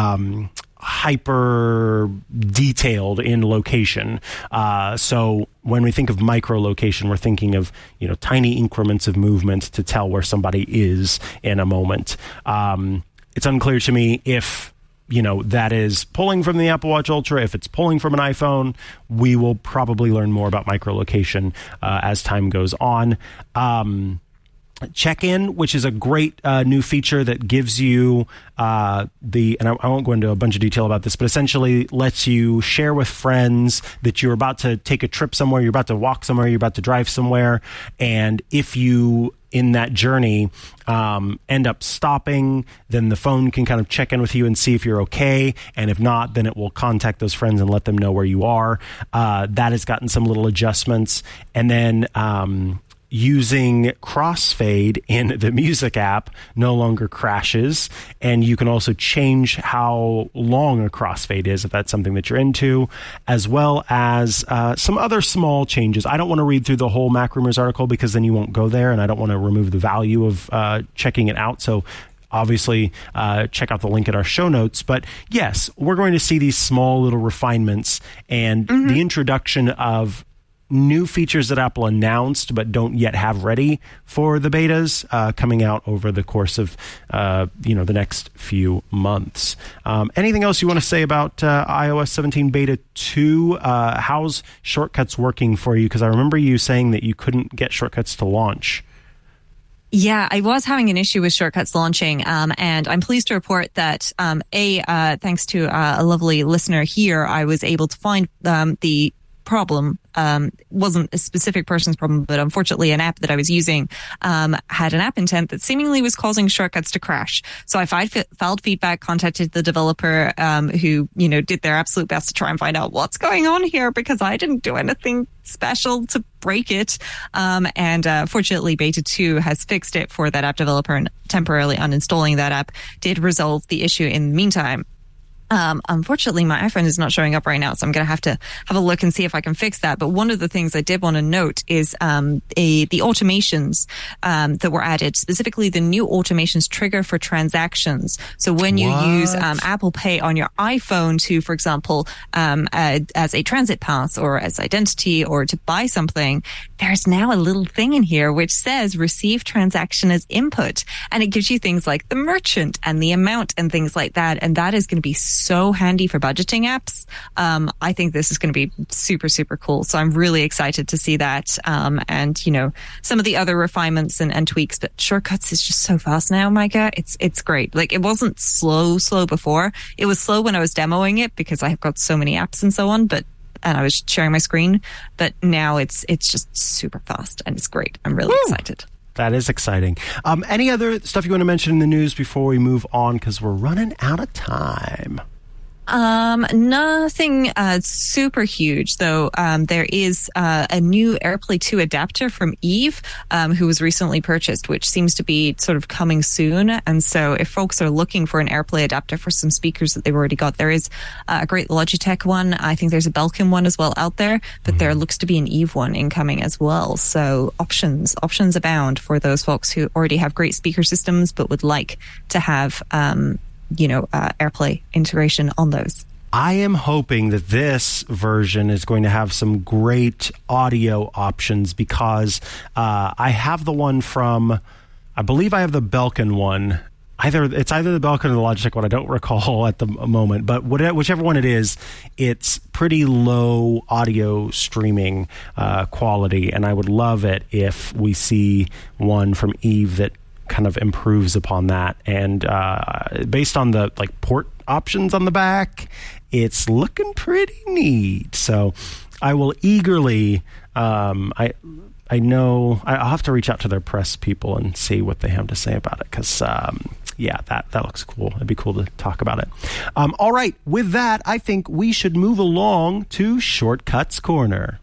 Speaker 1: hyper detailed in location. So when we think of micro location, we're thinking of, tiny increments of movement to tell where somebody is in a moment. It's unclear to me if, that is pulling from the Apple Watch Ultra. If it's pulling from an iPhone, we will probably learn more about micro location as time goes on. Check-in, which is a great new feature that gives you and I won't go into a bunch of detail about this, but essentially lets you share with friends that you're about to take a trip somewhere, you're about to walk somewhere, you're about to drive somewhere, and if you in that journey end up stopping, then the phone can kind of check in with you and see if you're okay, and if not, then it will contact those friends and let them know where you are. That has gotten some little adjustments, and then using crossfade in the music app no longer crashes, and you can also change how long a crossfade is if that's something that you're into, as well as some other small changes. I don't want to read through the whole MacRumors article because then you won't go there, and I don't want to remove the value of checking it out. So obviously, check out the link in our show notes. But yes, we're going to see these small little refinements and the introduction of new features that Apple announced but don't yet have ready for the betas coming out over the course of the next few months. Anything else you want to say about iOS 17 Beta 2? How's shortcuts working for you? Because I remember you saying that you couldn't get shortcuts to launch.
Speaker 4: Yeah, I was having an issue with shortcuts launching, and I'm pleased to report that, thanks to a lovely listener here, I was able to find the problem. Wasn't a specific person's problem, but unfortunately an app that I was using had an app intent that seemingly was causing shortcuts to crash. So I filed feedback, contacted the developer who, did their absolute best to try and find out what's going on here, because I didn't do anything special to break it. And fortunately, Beta 2 has fixed it for that app developer, and temporarily uninstalling that app did resolve the issue in the meantime. Unfortunately, my iPhone is not showing up right now, so I'm going to have a look and see if I can fix that. But one of the things I did want to note is the automations that were added, specifically the new automations trigger for transactions. So when you use Apple Pay on your iPhone to, for example, as a transit pass or as identity or to buy something, there's now a little thing in here which says receive transaction as input, and it gives you things like the merchant and the amount and things like that, and that is going to be so handy for budgeting apps. I think this is going to be super, super cool. So I'm really excited to see that. And, some of the other refinements and tweaks, but shortcuts is just so fast now, Micah. It's great. Like, it wasn't slow before. It was slow when I was demoing it because I have got so many apps and so on, and I was sharing my screen, but now it's just super fast and it's great. I'm really excited.
Speaker 1: That is exciting. Any other stuff you want to mention in the news before we move on? Because we're running out of time.
Speaker 4: Nothing super huge, though. There is a new AirPlay 2 adapter from Eve, who was recently purchased, which seems to be sort of coming soon. And so if folks are looking for an AirPlay adapter for some speakers that they've already got, there is a great Logitech one. I think there's a Belkin one as well out there, but there looks to be an Eve one incoming as well. So options abound for those folks who already have great speaker systems but would like to have AirPlay integration on those.
Speaker 1: I am hoping that this version is going to have some great audio options because I have the one from, I believe I have the Belkin one, either the Belkin or the Logitech one. I don't recall at the moment, but whichever one it is, it's pretty low audio streaming quality, and I would love it if we see one from Eve that kind of improves upon that. And based on the port options on the back, it's looking pretty neat. So I will eagerly. I know I'll have to reach out to their press people and see what they have to say about it, because that looks cool. It'd be cool to talk about it. All right, with that, I think we should move along to Shortcuts Corner.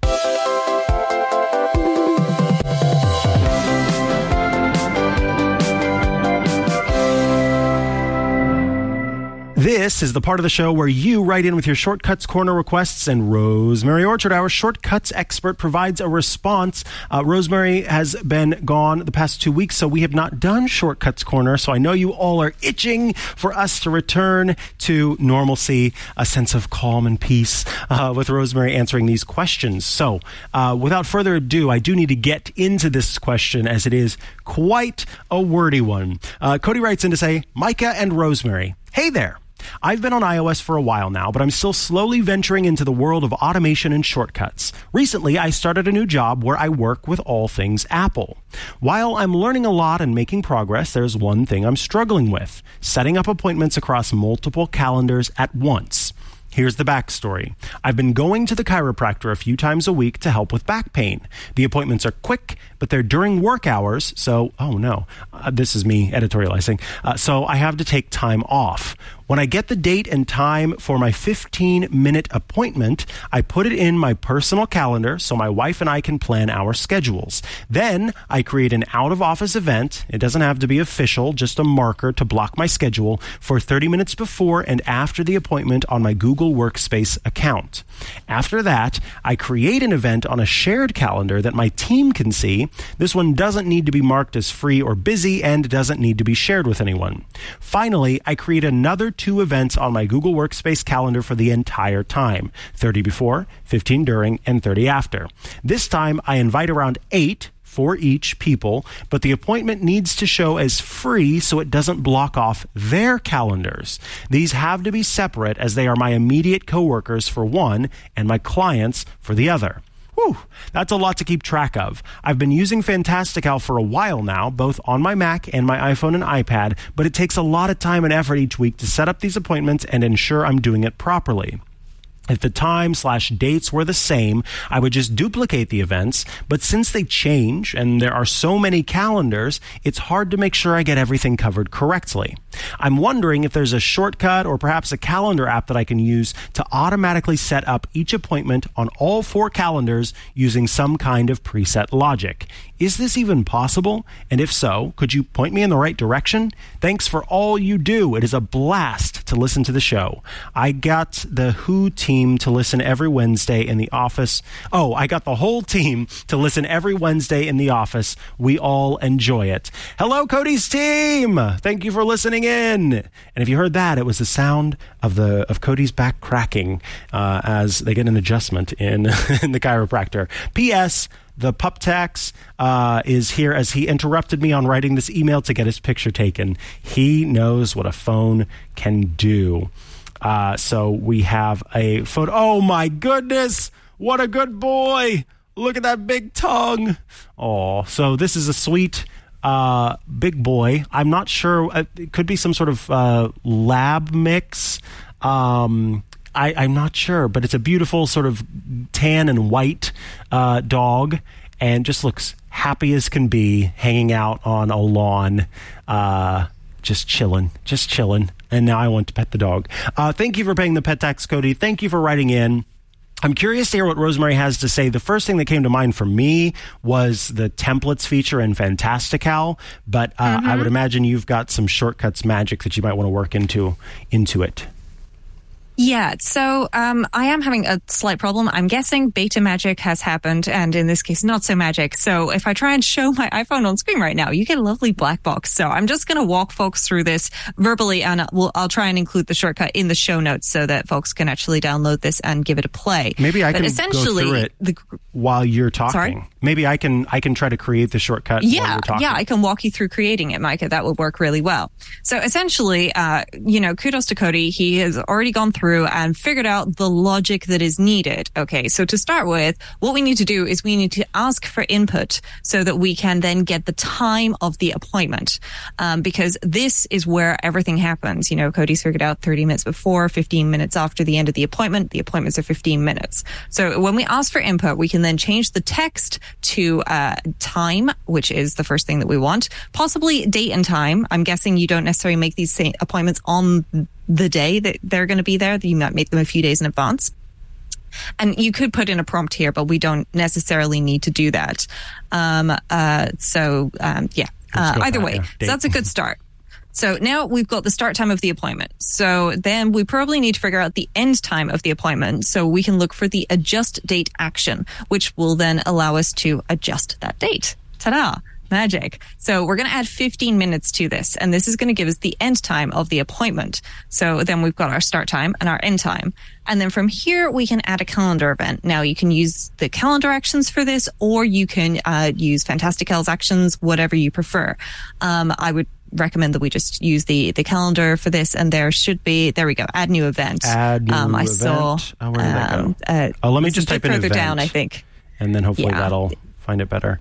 Speaker 1: This is the part of the show where you write in with your Shortcuts Corner requests, and Rosemary Orchard, our Shortcuts expert, provides a response. Rosemary has been gone the past 2 weeks, so we have not done Shortcuts Corner, so I know you all are itching for us to return to normalcy, a sense of calm and peace with Rosemary answering these questions. So without further ado, I do need to get into this question, as it is quite a wordy one. Cody writes in to say, Micah and Rosemary, hey there. I've been on iOS for a while now, but I'm still slowly venturing into the world of automation and shortcuts. Recently, I started a new job where I work with all things Apple. While I'm learning a lot and making progress, there's one thing I'm struggling with: setting up appointments across multiple calendars at once. Here's the backstory. I've been going to the chiropractor a few times a week to help with back pain. The appointments are quick, but they're during work hours, so, this is me editorializing, so I have to take time off. When I get the date and time for my 15-minute appointment, I put it in my personal calendar so my wife and I can plan our schedules. Then I create an out-of-office event. It doesn't have to be official, just a marker to block my schedule for 30 minutes before and after the appointment on my Google Workspace account. After that, I create an event on a shared calendar that my team can see. This one doesn't need to be marked as free or busy and doesn't need to be shared with anyone. Finally, I create another 2 events on my Google Workspace calendar for the entire time: 30 before, 15 during, and 30 after. This time, I invite around 8 for each people, but the appointment needs to show as free so it doesn't block off their calendars. These have to be separate, as they are my immediate coworkers for one and my clients for the other. Whew, that's a lot to keep track of. I've been using Fantastical for a while now, both on my Mac and my iPhone and iPad, but it takes a lot of time and effort each week to set up these appointments and ensure I'm doing it properly. If the time/dates were the same, I would just duplicate the events, but since they change and there are so many calendars, it's hard to make sure I get everything covered correctly. I'm wondering if there's a shortcut or perhaps a calendar app that I can use to automatically set up each appointment on all 4 calendars using some kind of preset logic. Is this even possible? And if so, could you point me in the right direction? Thanks for all you do. It is a blast to listen to the show. I got the Who team to listen every Wednesday in the office. I got the whole team to listen every Wednesday in the office. We all enjoy it. Hello, Cody's team. Thank you for listening in. And if you heard that, it was the sound of Cody's back cracking as they get an adjustment in the chiropractor. P.S. The pup tax is here as he interrupted me on writing this email to get his picture taken. He knows what a phone can do. So we have a photo. Oh, my goodness. What a good boy. Look at that big tongue. Oh, so this is a sweet big boy. I'm not sure. It could be some sort of lab mix. I'm not sure, but it's a beautiful sort of tan and white dog, and just looks happy as can be, hanging out on a lawn, just chilling. And now I want to pet the dog. Thank you for paying the pet tax, Cody. Thank you for writing in. I'm curious to hear what Rosemary has to say. The first thing that came to mind for me was the templates feature in Fantastical, but I would imagine you've got some shortcuts magic that you might want to work into it.
Speaker 4: Yeah, so I am having a slight problem. I'm guessing beta magic has happened, and in this case, not so magic. So if I try and show my iPhone on screen right now, you get a lovely black box. So I'm just going to walk folks through this verbally, and I'll try and include the shortcut in the show notes so that folks can actually download this and give it a play.
Speaker 1: Maybe I can go through it while you're talking.
Speaker 4: Sorry?
Speaker 1: Maybe I can try to create the shortcut while you're talking.
Speaker 4: Yeah, I can walk you through creating it, Micah. That would work really well. So essentially, kudos to Cody. He has already gone through and figured out the logic that is needed. Okay, so to start with, what we need to do is we need to ask for input so that we can then get the time of the appointment, because this is where everything happens. Cody's figured out 30 minutes before, 15 minutes after the end of the appointment. The appointments are 15 minutes. So when we ask for input, we can then change the text to time, which is the first thing that we want, possibly date and time. I'm guessing you don't necessarily make these appointments on the day that they're going to be there. You might make them a few days in advance. And you could put in a prompt here, but we don't necessarily need to do that. Either way, so that's a good start. So now we've got the start time of the appointment. So then we probably need to figure out the end time of the appointment so we can look for the adjust date action, which will then allow us to adjust that date. Ta-da! Magic. So we're going to add 15 minutes to this, and this is going to give us the end time of the appointment. So then we've got our start time and our end time. And then from here, we can add a calendar event. Now, you can use the calendar actions for this, or you can use Fantastical's actions, whatever you prefer. I would recommend that we just use the calendar for this, and there we go, add new event.
Speaker 1: Add new event.
Speaker 4: Saw,
Speaker 1: where did that go? Let me just type in
Speaker 4: further
Speaker 1: event.
Speaker 4: Down, I think.
Speaker 1: And then hopefully that'll find it better.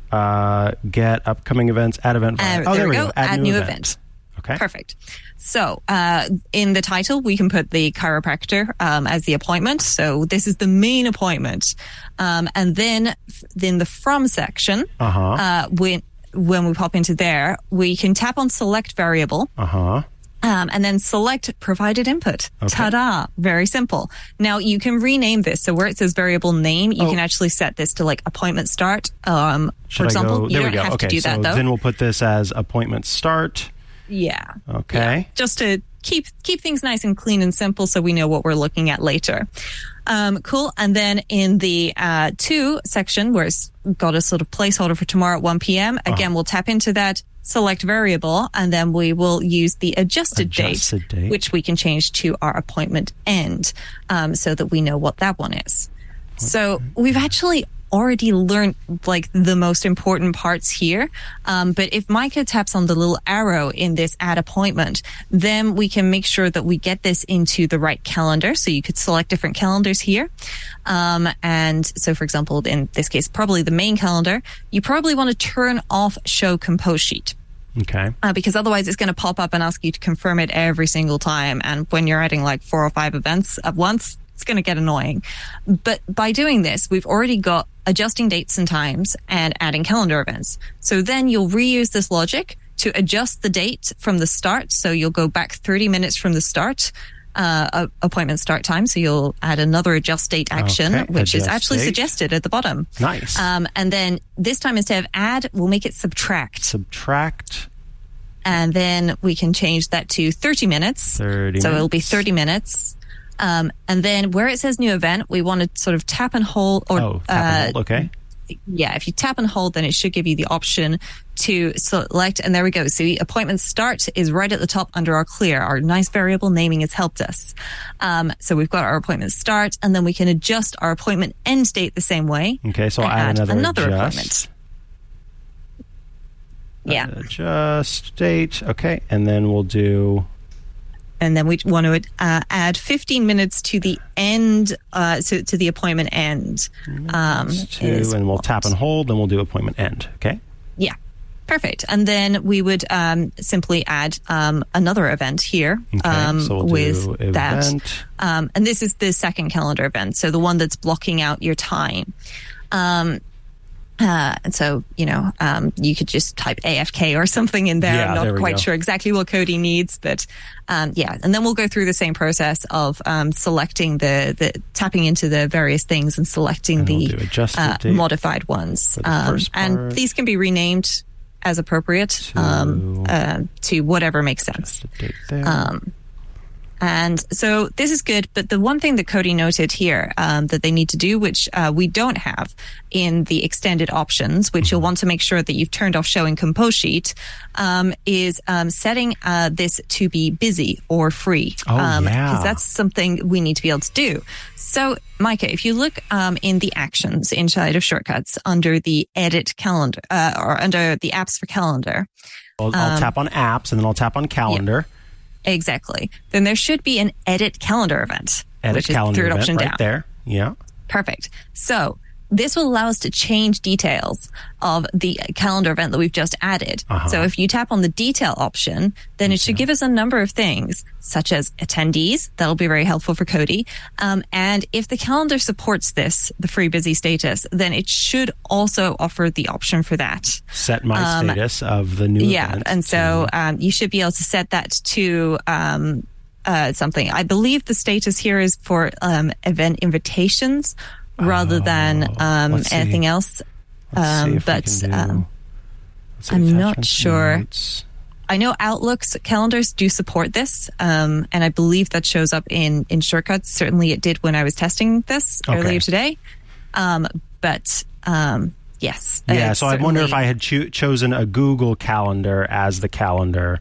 Speaker 1: Get upcoming events, add event.
Speaker 4: There we go. Add new event.
Speaker 1: Okay.
Speaker 4: Perfect. So in the title, we can put the chiropractor as the appointment. So this is the main appointment. And then in the from section, when we pop into there, we can tap on select variable. And then select provided input. Okay. Ta-da! Very simple. Now you can rename this. So where it says variable name, you can actually set this to like appointment start. For example, you don't have to do that though.
Speaker 1: Then we'll put this as appointment start.
Speaker 4: Yeah.
Speaker 1: Okay.
Speaker 4: Yeah. Just to keep things nice and clean and simple so we know what we're looking at later. Cool. And then in the to section where it's got a sort of placeholder for tomorrow at 1 p.m., again, we'll tap into that, select variable, and then we will use the adjusted date, which we can change to our appointment end, so that we know what that one is. So we've actually already learned like the most important parts here. But if Micah taps on the little arrow in this add appointment, then we can make sure that we get this into the right calendar. So you could select different calendars here. And so for example, in this case, probably the main calendar, you probably want to turn off show compose sheet.
Speaker 1: Okay.
Speaker 4: Because otherwise it's going to pop up and ask you to confirm it every single time. And when you're adding like 4 or 5 events at once, it's going to get annoying. But by doing this, we've already got adjusting dates and times and adding calendar events. So then you'll reuse this logic to adjust the date from the start. So you'll go back 30 minutes from the start, appointment start time. So you'll add another adjust date action, which is actually suggested at the bottom.
Speaker 1: Nice.
Speaker 4: And then this time instead of add, we'll make it subtract. And then we can change that to 30 minutes. So it'll be 30 minutes. And then where it says new event, we want to sort of tap and hold
Speaker 1: tap and hold, okay.
Speaker 4: Yeah, if you tap and hold, then it should give you the option to select, and there we go. So the appointment start is right at the top under our clear. Our nice variable naming has helped us. So we've got our appointment start, and then we can adjust our appointment end date the same way.
Speaker 1: Okay, so I'll add another
Speaker 4: appointment. Yeah.
Speaker 1: Adjust date. Okay, and then we'll do...
Speaker 4: And then we want to add 15 minutes to the end, to the appointment end.
Speaker 1: And we'll tap and hold, then we'll do appointment end. Okay?
Speaker 4: Yeah. Perfect. And then we would simply add another event here
Speaker 1: so we'll
Speaker 4: with
Speaker 1: do
Speaker 4: that.
Speaker 1: Event.
Speaker 4: And this is the second calendar event, so the one that's blocking out your time. And so, you could just type AFK or something in there.
Speaker 1: Yeah,
Speaker 4: I'm not quite sure exactly what Cody needs, but yeah. And then we'll go through the same process of selecting the tapping into the various things and selecting the modified ones. And these can be renamed as appropriate to whatever makes sense. And so this is good, but the one thing that Cody noted here that they need to do, which we don't have in the extended options, which you'll want to make sure that you've turned off Show in Compose Sheet, is setting this to be busy or free. Because that's something we need to be able to do. So, Micah, if you look in the actions inside of Shortcuts under the Edit Calendar, or under the Apps for Calendar.
Speaker 1: I'll tap on Apps and then I'll tap on Calendar.
Speaker 4: Yeah. Exactly. Then there should be an Edit Calendar event.
Speaker 1: Edit Calendar event
Speaker 4: option
Speaker 1: right
Speaker 4: down.
Speaker 1: there. Yeah.
Speaker 4: Perfect. So this will allow us to change details of the calendar event that we've just added. So if you tap on the detail option, then it should give us a number of things, such as attendees. That'll be very helpful for Cody. And if the calendar supports this, the free busy status, then it should also offer the option for that.
Speaker 1: Set my status of the new event.
Speaker 4: And so you should be able to set that to something. I believe the status here is for event invitations rather than anything else. But I'm not sure.
Speaker 1: Notes.
Speaker 4: I know Outlook's calendars do support this, and I believe that shows up in Shortcuts. Certainly it did when I was testing this earlier today. But yes.
Speaker 1: Yeah, so I wonder if I had chosen a Google Calendar as the calendar.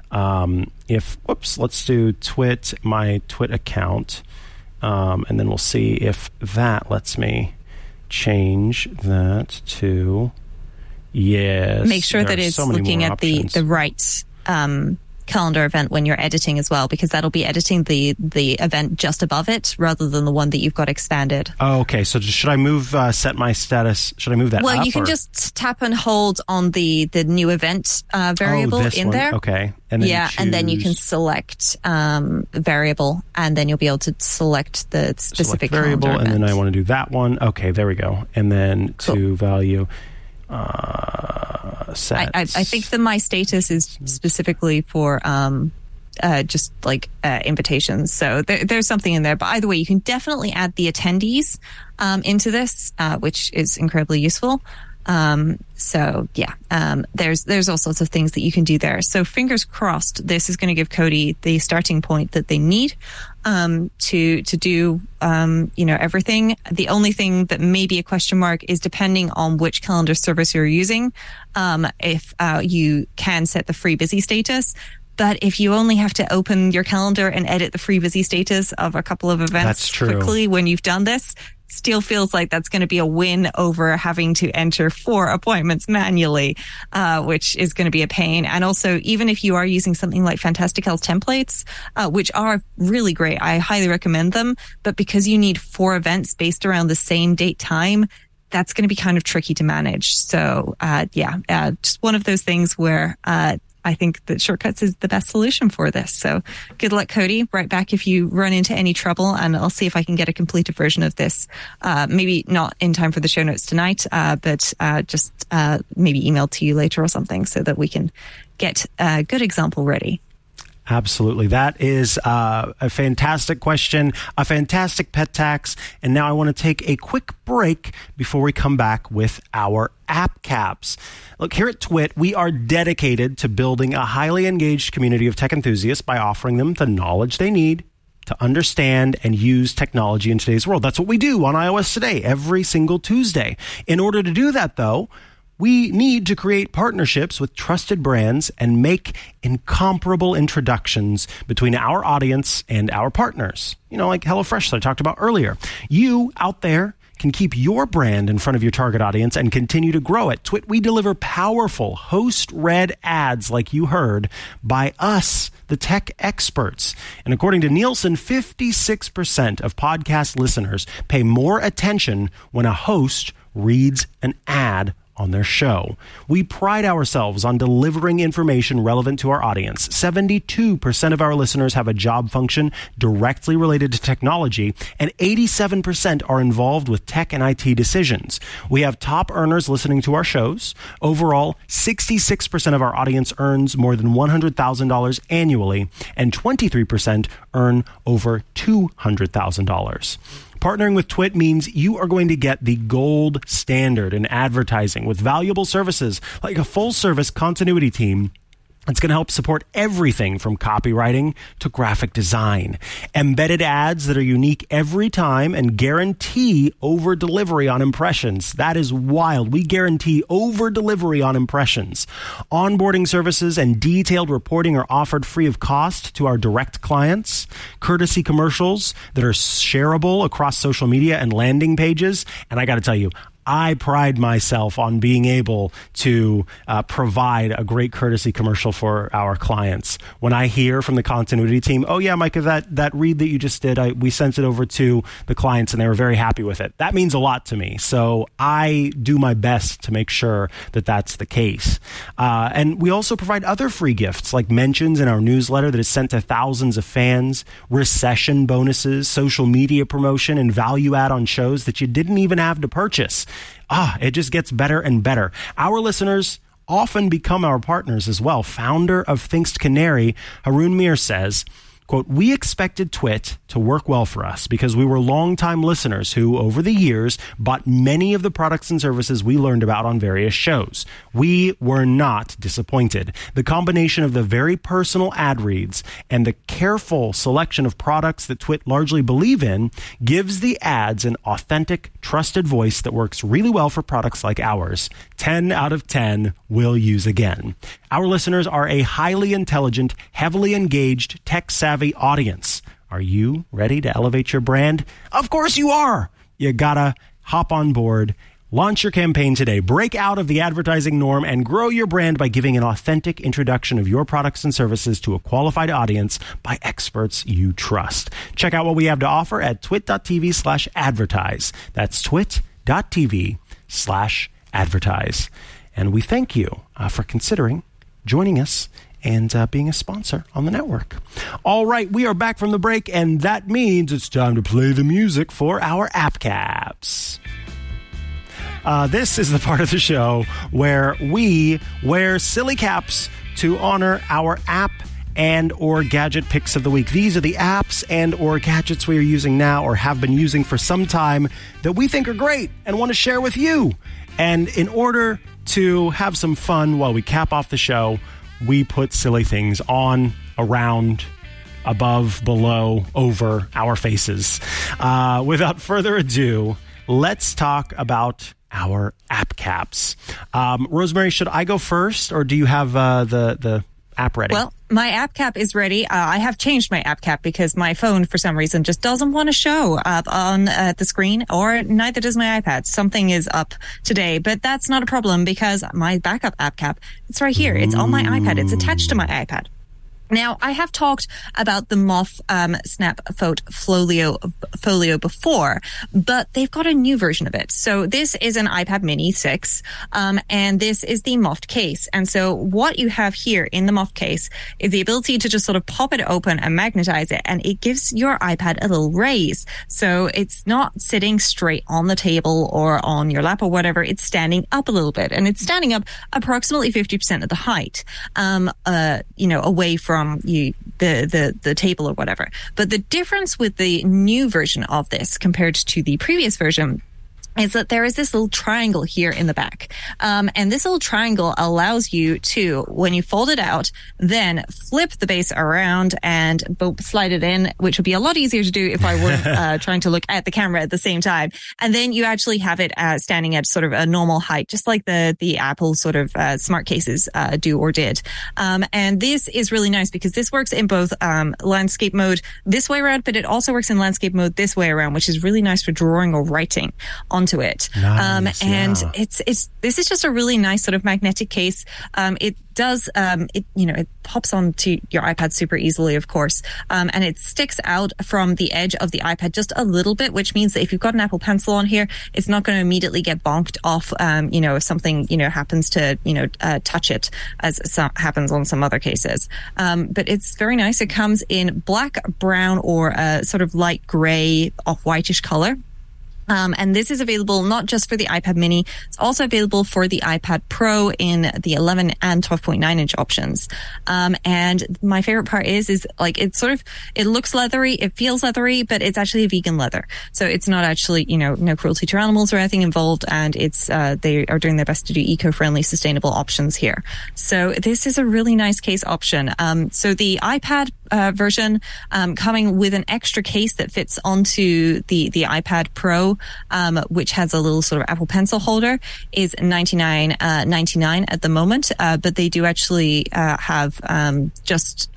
Speaker 1: Let's do my Twit account. And then we'll see if that lets me change that to yes.
Speaker 4: Make sure that it's looking at the right calendar event when you're editing as well, because that'll be editing the event just above it rather than the one that you've got expanded.
Speaker 1: Oh, okay. So should I move set my status? Should I move that up?
Speaker 4: Well, you can just tap and hold on the new event variable in there.
Speaker 1: Okay. And then
Speaker 4: and then you can select variable, and then you'll be able to select the specific
Speaker 1: variable,
Speaker 4: calendar
Speaker 1: and
Speaker 4: event.
Speaker 1: then I want to do that one. Okay, there we go. And then to value set.
Speaker 4: I think that my status is specifically for just like invitations. So there's something in there. But either way, you can definitely add the attendees into this, which is incredibly useful. There's all sorts of things that you can do there. So fingers crossed, this is going to give Cody the starting point that they need to do everything. The only thing that may be a question mark is depending on which calendar service you're using. If you can set the free busy status. But if you only have to open your calendar and edit the free busy status of a couple of events quickly when you've done this, still feels like that's going to be a win over having to enter 4 appointments manually, which is going to be a pain. And also, even if you are using something like Fantastical's templates, which are really great, I highly recommend them. But because you need 4 events based around the same date time, that's going to be kind of tricky to manage. So, just one of those things where I think that Shortcuts is the best solution for this. So good luck, Cody. Right back if you run into any trouble, and I'll see if I can get a completed version of this. Maybe not in time for the show notes tonight, but just maybe emailed to you later or something so that we can get a good example ready.
Speaker 1: Absolutely. That is a fantastic question, a fantastic pet tax. And now I want to take a quick break before we come back with our app caps. Look, here at Twit, we are dedicated to building a highly engaged community of tech enthusiasts by offering them the knowledge they need to understand and use technology in today's world. That's what we do on iOS Today every single Tuesday. In order to do that, though, we need to create partnerships with trusted brands and make incomparable introductions between our audience and our partners. You know, like HelloFresh that I talked about earlier. You out there can keep your brand in front of your target audience and continue to grow it. Twit, we deliver powerful host-read ads like you heard by us, the tech experts. And according to Nielsen, 56% of podcast listeners pay more attention when a host reads an ad on their show. We pride ourselves on delivering information relevant to our audience. 72% of our listeners have a job function directly related to technology, and 87% are involved with tech and IT decisions. We have top earners listening to our shows. Overall, 66% of our audience earns more than $100,000 annually, and 23% earn over $200,000. Partnering with Twit means you are going to get the gold standard in advertising with valuable services like a full-service continuity team, It's going to help support everything from copywriting to graphic design. Embedded ads that are unique every time and guarantee over delivery on impressions. That is wild. We guarantee over delivery on impressions. Onboarding services and detailed reporting are offered free of cost to our direct clients. Courtesy commercials that are shareable across social media and landing pages. And I got to tell you, I pride myself on being able to provide a great courtesy commercial for our clients. When I hear from the continuity team, oh yeah, Micah, that read that you just did, we sent it over to the clients and they were very happy with it. That means a lot to me. So I do my best to make sure that that's the case. And we also provide other free gifts like mentions in our newsletter that is sent to thousands of fans, recession bonuses, social media promotion, and value add on shows that you didn't even have to purchase. It just gets better and better. Our listeners often become our partners as well. Founder of Thinkst Canary, Haroon Mir says, quote, "We expected Twit to work well for us because we were longtime listeners who, over the years, bought many of the products and services we learned about on various shows. We were not disappointed. The combination of the very personal ad reads and the careful selection of products that Twit largely believe in gives the ads an authentic, trusted voice that works really well for products like ours. 10 out of 10 will use again. Our listeners are a highly intelligent, heavily engaged, tech-savvy audience. Are you ready to elevate your brand? Of course you are. You gotta hop on board. Launch your campaign today. Break out of the advertising norm and grow your brand by giving an authentic introduction of your products and services to a qualified audience by experts you trust. Check out what we have to offer at twit.tv/advertise. That's twit.tv/advertise. And we thank you for considering joining us and being a sponsor on the network. All right, we are back from the break, and that means it's time to play the music for our app caps. This is the part of the show where we wear silly caps to honor our app and or gadget picks of the week. These are the apps and or gadgets we are using now or have been using for some time that we think are great and want to share with you. And in order to have some fun while we cap off the show, we put silly things on, around, above, below, over our faces. Without further ado, let's talk about our app caps. Rosemary, should I go first, or do you have the app ready?
Speaker 4: Well, my app cap is ready. I have changed my app cap because my phone, for some reason, just doesn't want to show up on the screen, or neither does my iPad. Something is up today, but that's not a problem because my backup app cap, it's right here. It's on my iPad. It's attached to my iPad. Now, I have talked about the MOF Snap Photo Folio before, but they've got a new version of it. So this is an iPad Mini 6, and this is the MOF case. And so what you have here in the MOF case is the ability to just sort of pop it open and magnetize it, and it gives your iPad a little raise. So it's not sitting straight on the table or on your lap or whatever. It's standing up a little bit, and it's standing up approximately 50% of the height, away from the table or whatever. But the difference with the new version of this compared to the previous version is that there is this little triangle here in the back. And this little triangle allows you to, when you fold it out, then flip the base around and slide it in, which would be a lot easier to do if I were trying to look at the camera at the same time. And then you actually have it standing at sort of a normal height, just like the Apple sort of smart cases do or did. And this is really nice because this works in both landscape mode this way around, but it also works in landscape mode this way around, which is really nice for drawing or writing onto it.
Speaker 1: Nice,
Speaker 4: and
Speaker 1: yeah.
Speaker 4: this is just a really nice sort of magnetic case. It does, it pops onto your iPad super easily, of course. And it sticks out from the edge of the iPad just a little bit, which means that if you've got an Apple Pencil on here, it's not going to immediately get bonked off, if something, happens to, touch it, as happens on some other cases. But it's very nice. It comes in black, brown, or sort of light gray, off-whitish color. And this is available not just for the iPad mini, it's also available for the iPad Pro in the 11 and 12.9 inch options. And my favorite part is like, it looks leathery, it feels leathery, but it's actually a vegan leather. So it's not actually, no cruelty to animals or anything involved. And it's, they are doing their best to do eco-friendly, sustainable options here. So this is a really nice case option. So the iPad version, coming with an extra case that fits onto the iPad Pro, which has a little sort of Apple Pencil holder, is $99.99 at the moment. But they do actually have just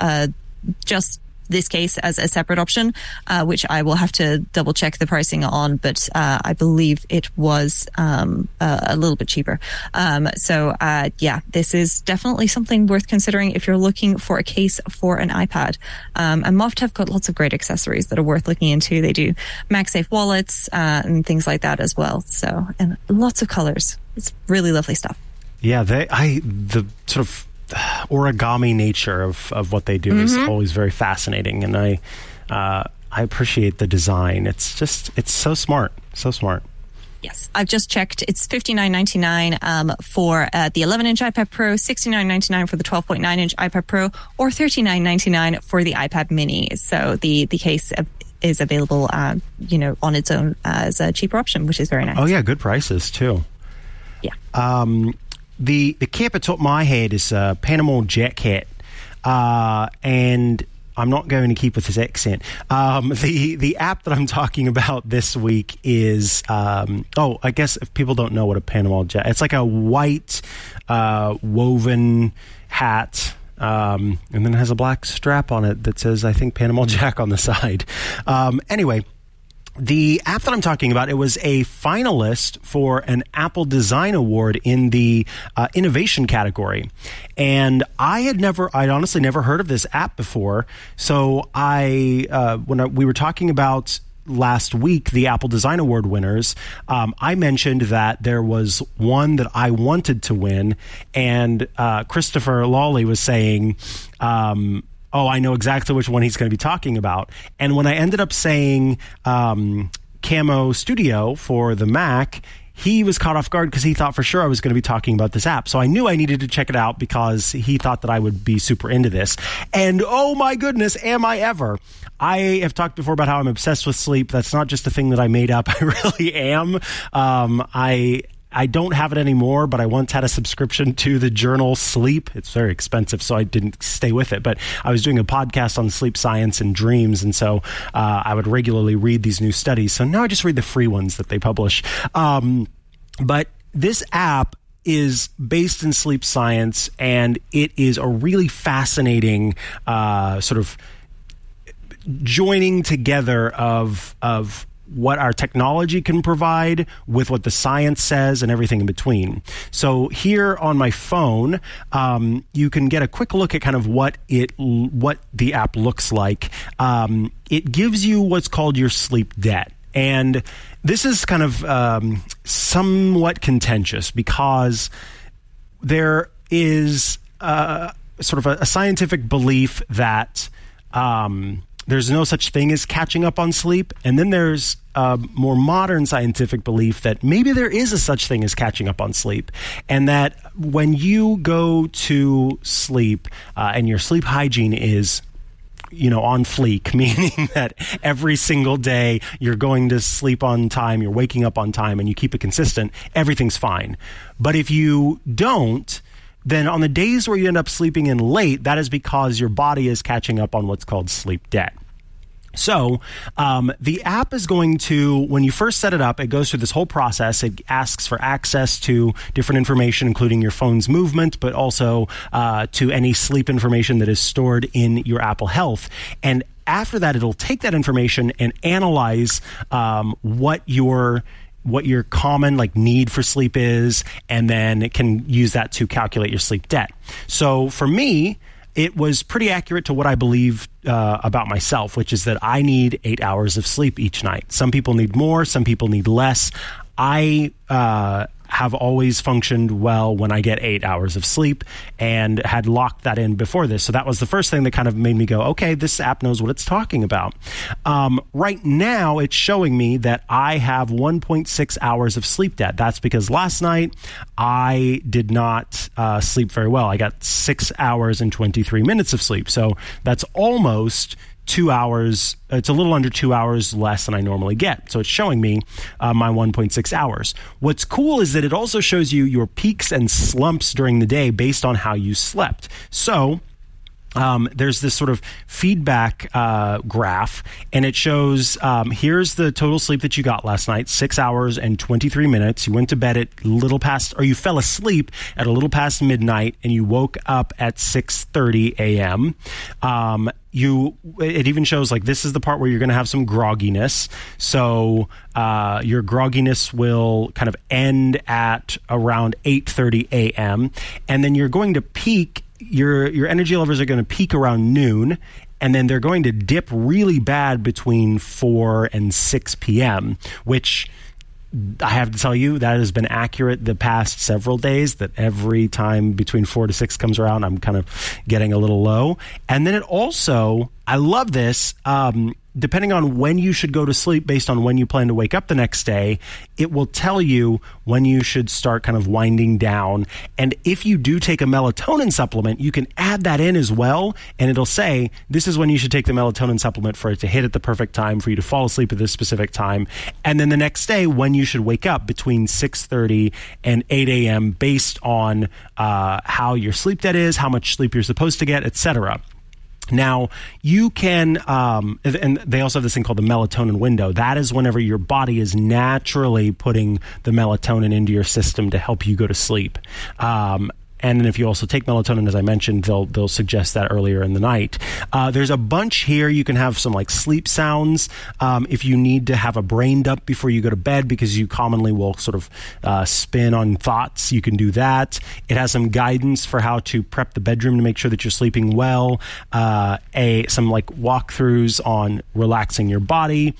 Speaker 4: this case as a separate option, which I will have to double check the pricing on, but I believe it was a little bit cheaper. So this is definitely something worth considering if you're looking for a case for an iPad. And Moft have got lots of great accessories that are worth looking into. They do MagSafe wallets and things like that as well. So, and lots of colors. It's really lovely stuff.
Speaker 1: Yeah, the sort of origami nature of what they do is always very fascinating, and I appreciate the design. It's so smart.
Speaker 4: Yes, I've just checked. It's $59.99 for the 11-inch iPad Pro, $69.99 for the 12.9-inch iPad Pro, or $39.99 for the iPad Mini. So the case is available, on its own as a cheaper option, which is very nice.
Speaker 1: Oh yeah, good prices too.
Speaker 4: Yeah.
Speaker 1: The cap atop my head is a Panama Jack hat, and I'm not going to keep with his accent. The app that I'm talking about this week is, I guess if people don't know what a Panama Jack, it's like a white woven hat, and then it has a black strap on it that says, I think, Panama Jack on the side. Anyway, the app that I'm talking about, it was a finalist for an Apple Design Award in the innovation category. And I'd honestly never heard of this app before. So when we were talking about last week, the Apple Design Award winners, I mentioned that there was one that I wanted to win. And Christopher Lawley was saying, I know exactly which one he's going to be talking about. And when I ended up saying Camo Studio for the Mac, he was caught off guard because he thought for sure I was going to be talking about this app. So I knew I needed to check it out because he thought that I would be super into this. And oh my goodness, am I ever. I have talked before about how I'm obsessed with sleep. That's not just a thing that I made up. I really am. I don't have it anymore, but I once had a subscription to the journal Sleep. It's very expensive, so I didn't stay with it. But I was doing a podcast on sleep science and dreams, and so I would regularly read these new studies. So now I just read the free ones that they publish. But this app is based in sleep science, and it is a really fascinating sort of joining together of what our technology can provide with what the science says and everything in between. So here on my phone, you can get a quick look at kind of what the app looks like. It gives you what's called your sleep debt. And this is kind of somewhat contentious because there is sort of a scientific belief that there's no such thing as catching up on sleep. And then there's a more modern scientific belief that maybe there is a such thing as catching up on sleep. And that when you go to sleep and your sleep hygiene is on fleek, meaning that every single day you're going to sleep on time, you're waking up on time, and you keep it consistent, everything's fine. But if you don't, then on the days where you end up sleeping in late, that is because your body is catching up on what's called sleep debt. So the app is going to, when you first set it up, it goes through this whole process. It asks for access to different information, including your phone's movement, but also to any sleep information that is stored in your Apple Health. And after that, it'll take that information and analyze what your common need for sleep is, and then it can use that to calculate your sleep debt. So for me, it was pretty accurate to what I believe about myself, which is that I need 8 hours of sleep each night. Some people need more, some people need less. I have always functioned well when I get 8 hours of sleep and had locked that in before this. So that was the first thing that kind of made me go, okay, this app knows what it's talking about. Right now, it's showing me that I have 1.6 hours of sleep debt. That's because last night I did not sleep very well. I got 6 hours and 23 minutes of sleep. So that's almost 2 hours. It's a little under 2 hours less than I normally get. So it's showing me my 1.6 hours. What's cool is that it also shows you your peaks and slumps during the day based on how you slept. So there's this sort of feedback graph, and it shows here's the total sleep that you got last night, 6 hours and 23 minutes. You went to bed at you fell asleep at a little past midnight, and you woke up at 6:30 a.m. It even shows like this is the part where you're going to have some grogginess. So your grogginess will kind of end at around 8:30 a.m. and then you're going to peak. Your energy levels are going to peak around noon, and then they're going to dip really bad between 4 and 6 p.m., which I have to tell you, that has been accurate the past several days, that every time between 4 to 6 comes around, I'm kind of getting a little low. And then it also, I love this, depending on when you should go to sleep based on when you plan to wake up the next day, it will tell you when you should start kind of winding down. And if you do take a melatonin supplement, you can add that in as well. And it'll say, this is when you should take the melatonin supplement for it to hit at the perfect time for you to fall asleep at this specific time. And then the next day, when you should wake up between 6:30 and 8 a.m. based on how your sleep debt is, how much sleep you're supposed to get, etc. Now, you can, and they also have this thing called the melatonin window. That is whenever your body is naturally putting the melatonin into your system to help you go to sleep. And then if you also take melatonin, as I mentioned, they'll suggest that earlier in the night. There's a bunch here. You can have some like sleep sounds if you need to have a brain dump before you go to bed because you commonly will sort of spin on thoughts. You can do that. It has some guidance for how to prep the bedroom to make sure that you're sleeping well. Some like walkthroughs on relaxing your body.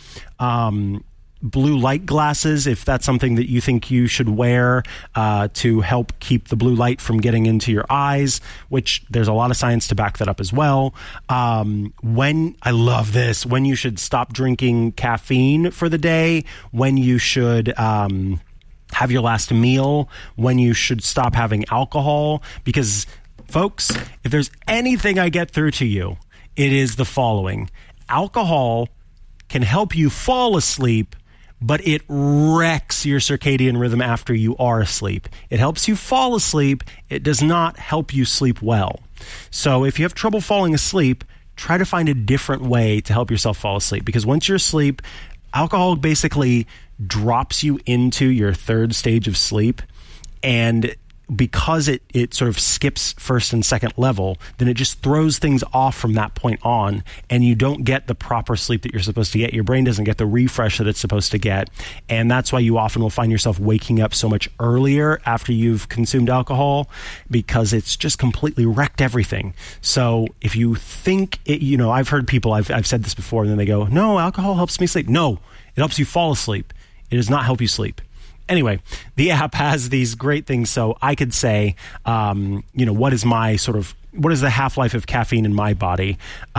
Speaker 1: Blue light glasses, if that's something that you think you should wear to help keep the blue light from getting into your eyes, which there's a lot of science to back that up as well. When you should stop drinking caffeine for the day, when you should have your last meal, when you should stop having alcohol, because folks, if there's anything I get through to you, it is the following. Alcohol can help you fall asleep, but it wrecks your circadian rhythm after you are asleep. It helps you fall asleep. It does not help you sleep well. So if you have trouble falling asleep, try to find a different way to help yourself fall asleep. Because once you're asleep, alcohol basically drops you into your third stage of sleep. And because it sort of skips first and second level, then it just throws things off from that point on, and you don't get the proper sleep that you're supposed to get. Your brain doesn't get the refresh that it's supposed to get, and that's why you often will find yourself waking up so much earlier after you've consumed alcohol, because it's just completely wrecked everything. So if you think it, I've heard people, I've said this before, and then they go, no, alcohol helps me sleep. No, it helps you fall asleep. It does not help you sleep. Anyway, the app has these great things. So I could say, what is the half-life of caffeine in my body?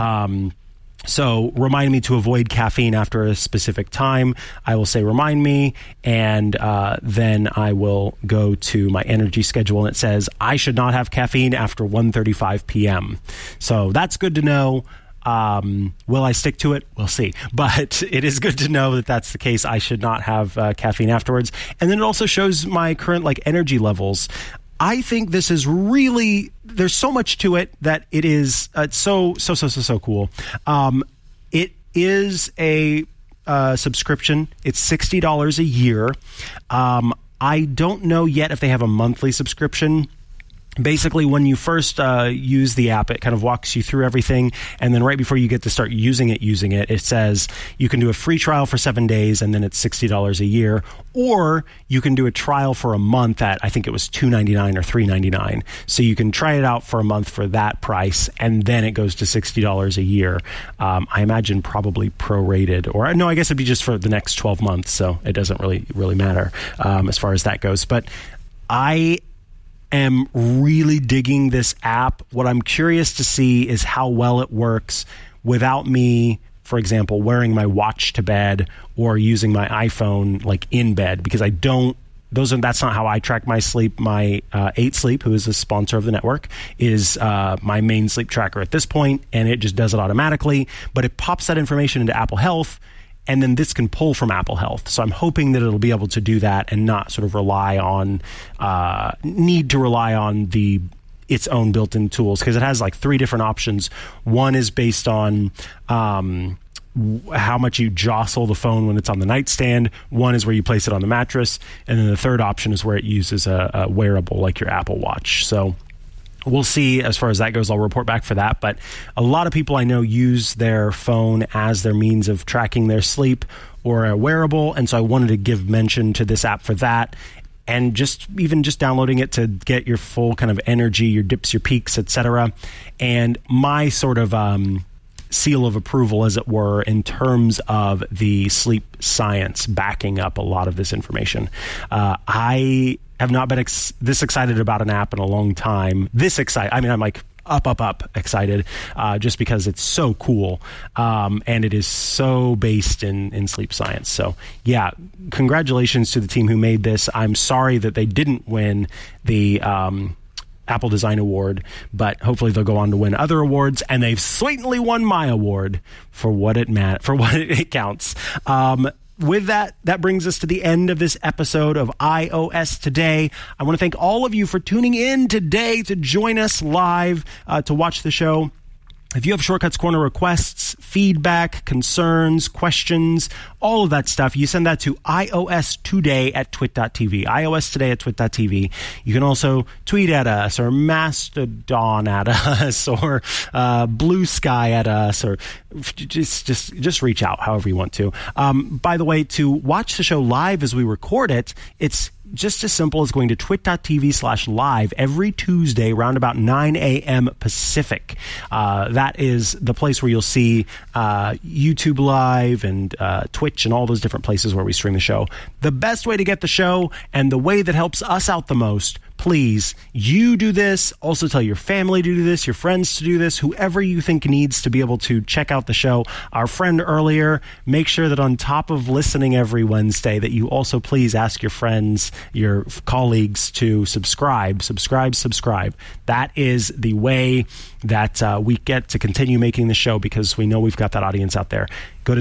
Speaker 1: So remind me to avoid caffeine after a specific time. I will say, remind me. And then I will go to my energy schedule, and it says I should not have caffeine after 1:35 p.m. So that's good to know. Will I stick to it? We'll see. But it is good to know that that's the case. I should not have caffeine afterwards. And then it also shows my current energy levels. I think this is really, there's so much to it that it is so cool. It is a subscription. It's $60 a year. I don't know yet if they have a monthly subscription. Basically, when you first use the app, it kind of walks you through everything. And then right before you get to start using it, it says you can do a free trial for 7 days and then it's $60 a year. Or you can do a trial for a month at, I think it was $2.99 or $3.99. So you can try it out for a month for that price. And then it goes to $60 a year. I imagine probably prorated. Or no, I guess it'd be just for the next 12 months. So it doesn't really matter as far as that goes. But I am really digging this app. What I'm curious to see is how well it works without me, for example, wearing my watch to bed or using my iPhone like in bed, because that's not how I track my sleep. My 8 Sleep, who is a sponsor of the network, is my main sleep tracker at this point, and it just does it automatically. But it pops that information into Apple Health, and then this can pull from Apple Health. So I'm hoping that it'll be able to do that and not sort of need to rely on its own built-in tools, because it has like 3 different options. One is based on how much you jostle the phone when it's on the nightstand. One is where you place it on the mattress. And then the third option is where it uses a wearable like your Apple Watch. So we'll see as far as that goes. I'll report back for that. But a lot of people I know use their phone as their means of tracking their sleep or a wearable. And so I wanted to give mention to this app for that. And just downloading it to get your full kind of energy, your dips, your peaks, etc. And my sort of seal of approval, as it were, in terms of the sleep science backing up a lot of this information. I have not been this excited about an app in a long time. This excited. I mean, I'm like up excited just because it's so cool. And it is so based in sleep science. So yeah, congratulations to the team who made this. I'm sorry that they didn't win the Apple Design Award, but hopefully they'll go on to win other awards, and they've sweetly won my award for what it counts. With that brings us to the end of this episode of iOS Today. I want to thank all of you for tuning in today to join us live to watch the show. If you have Shortcuts Corner requests, feedback, concerns, questions, all of that stuff, you send that to iostoday@twit.tv, iostoday@twit.tv. You can also tweet at us, or Mastodon at us, or Blue Sky at us, or just reach out however you want to. By the way, to watch the show live as we record it, it's just as simple as going to twit.tv/live every Tuesday around about 9 a.m. Pacific. That is the place where you'll see YouTube Live and Twitch and all those different places where we stream the show. The best way to get the show, and the way that helps us out the most, please, you do this. Also tell your family to do this, your friends to do this, whoever you think needs to be able to check out the show. Our friend earlier, make sure that on top of listening every Wednesday, that you also please ask your friends, your colleagues to subscribe. That is the way that we get to continue making the show, because we know we've got that audience out there. Go to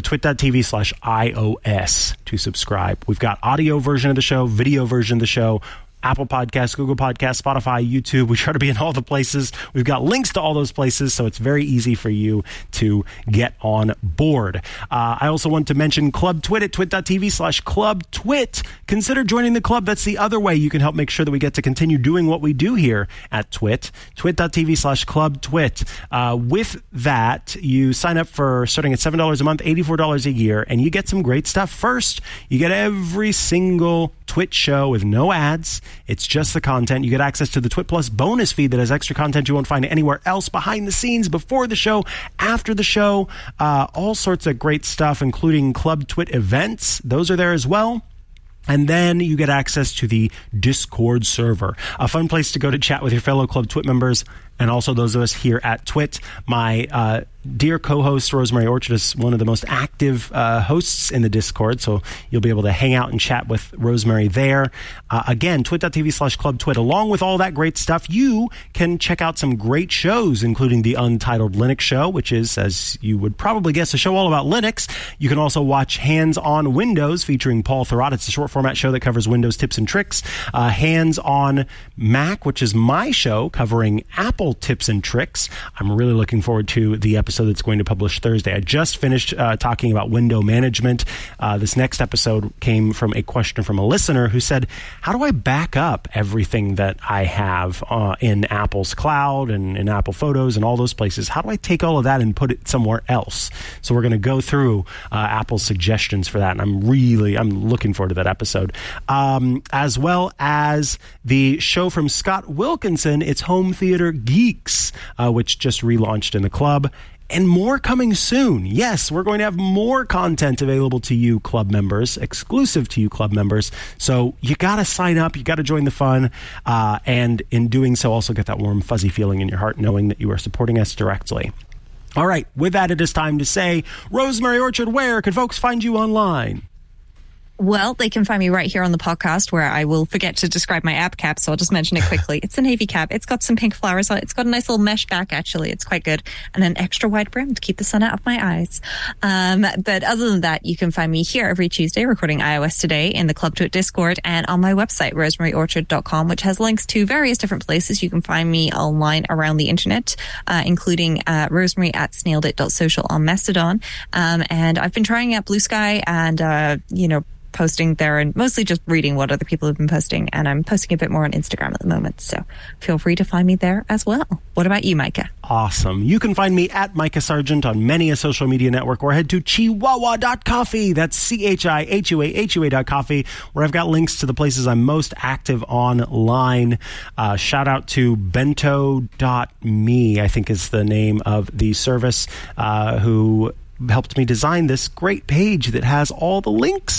Speaker 1: twit.tv/iOS to subscribe. We've got audio version of the show, video version of the show, Apple Podcasts, Google Podcasts, Spotify, YouTube. We try to be in all the places. We've got links to all those places, so it's very easy for you to get on board. I also want to mention Club Twit at twit.tv/clubtwit. Consider joining the club. That's the other way you can help make sure that we get to continue doing what we do here at Twit. Twit.tv/clubtwit. With that, you sign up for starting at $7 a month, $84 a year, and you get some great stuff. First, you get every single Twit show with no ads. It's just the content. You get access to the Twit Plus bonus feed that has extra content you won't find anywhere else, behind the scenes, before the show, after the show, all sorts of great stuff, including Club Twit events. Those are there as well. And then you get access to the Discord server, a fun place to go to chat with your fellow Club Twit members, and also those of us here at Twit. My dear co-host, Rosemary Orchard, is one of the most active hosts in the Discord, so you'll be able to hang out and chat with Rosemary there. Again, twit.tv/clubtwit. Along with all that great stuff, you can check out some great shows, including the Untitled Linux Show, which is, as you would probably guess, a show all about Linux. You can also watch Hands on Windows, featuring Paul Thurrott. It's a short format show that covers Windows tips and tricks. Hands on Mac, which is my show covering Apple Apple tips and tricks. I'm really looking forward to the episode that's going to publish Thursday. I just finished talking about window management. This next episode came from a question from a listener who said, how do I back up everything that I have in Apple's cloud and in Apple Photos and all those places? How do I take all of that and put it somewhere else? So we're going to go through Apple's suggestions for that, and I'm looking forward to that episode. As well as the show from Scott Wilkinson, it's Home Theater Geeks, which just relaunched in the club. And more coming soon. Yes, we're going to have more content available to you club members, exclusive to you club members. So you got to sign up. You got to join the fun. And in doing so, also get that warm, fuzzy feeling in your heart, knowing that you are supporting us directly. All right. With that, it is time to say, Rosemary Orchard, where can folks find you online?
Speaker 4: Well, they can find me right here on the podcast, where I will forget to describe my app cap, so I'll just mention it quickly. It's a navy cap. It's got some pink flowers on it. It's got a nice little mesh back, actually. It's quite good. And an extra wide brim to keep the sun out of my eyes. But other than that, you can find me here every Tuesday recording iOS Today in the Club Twit Discord and on my website, rosemaryorchard.com, which has links to various different places you can find me online around the internet, including rosemary@snailed.social on Mastodon. And I've been trying out Blue Sky and, posting there and mostly just reading what other people have been posting. And I'm posting a bit more on Instagram at the moment. So feel free to find me there as well. What about you, Micah?
Speaker 1: Awesome. You can find me at Micah Sargent on many a social media network, or head to chihuahua.coffee. That's CHIHUAHUA.coffee, where I've got links to the places I'm most active online. Shout out to bento.me, I think is the name of the service, who helped me design this great page that has all the links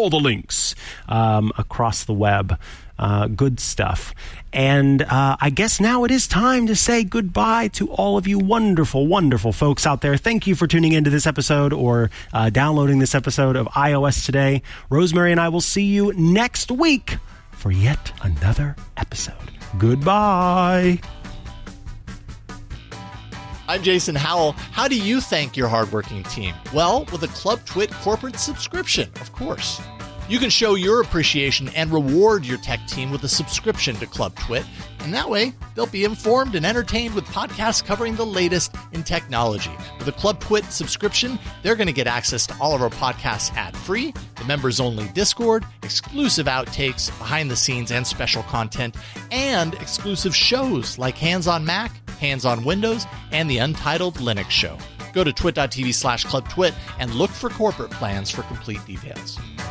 Speaker 1: across the web. Good stuff. And I guess now it is time to say goodbye to all of you wonderful, wonderful folks out there. Thank you for tuning into this episode or downloading this episode of iOS Today. Rosemary and I will see you next week for yet another episode. Goodbye.
Speaker 5: I'm Jason Howell. How do you thank your hardworking team? Well, with a Club Twit corporate subscription, of course. You can show your appreciation and reward your tech team with a subscription to Club Twit, and that way they'll be informed and entertained with podcasts covering the latest in technology. With a Club Twit subscription, they're going to get access to all of our podcasts ad-free, the members-only Discord, exclusive outtakes, behind-the-scenes and special content, and exclusive shows like Hands on Mac, Hands on Windows, and the Untitled Linux Show. Go to twit.tv/clubtwit and look for corporate plans for complete details.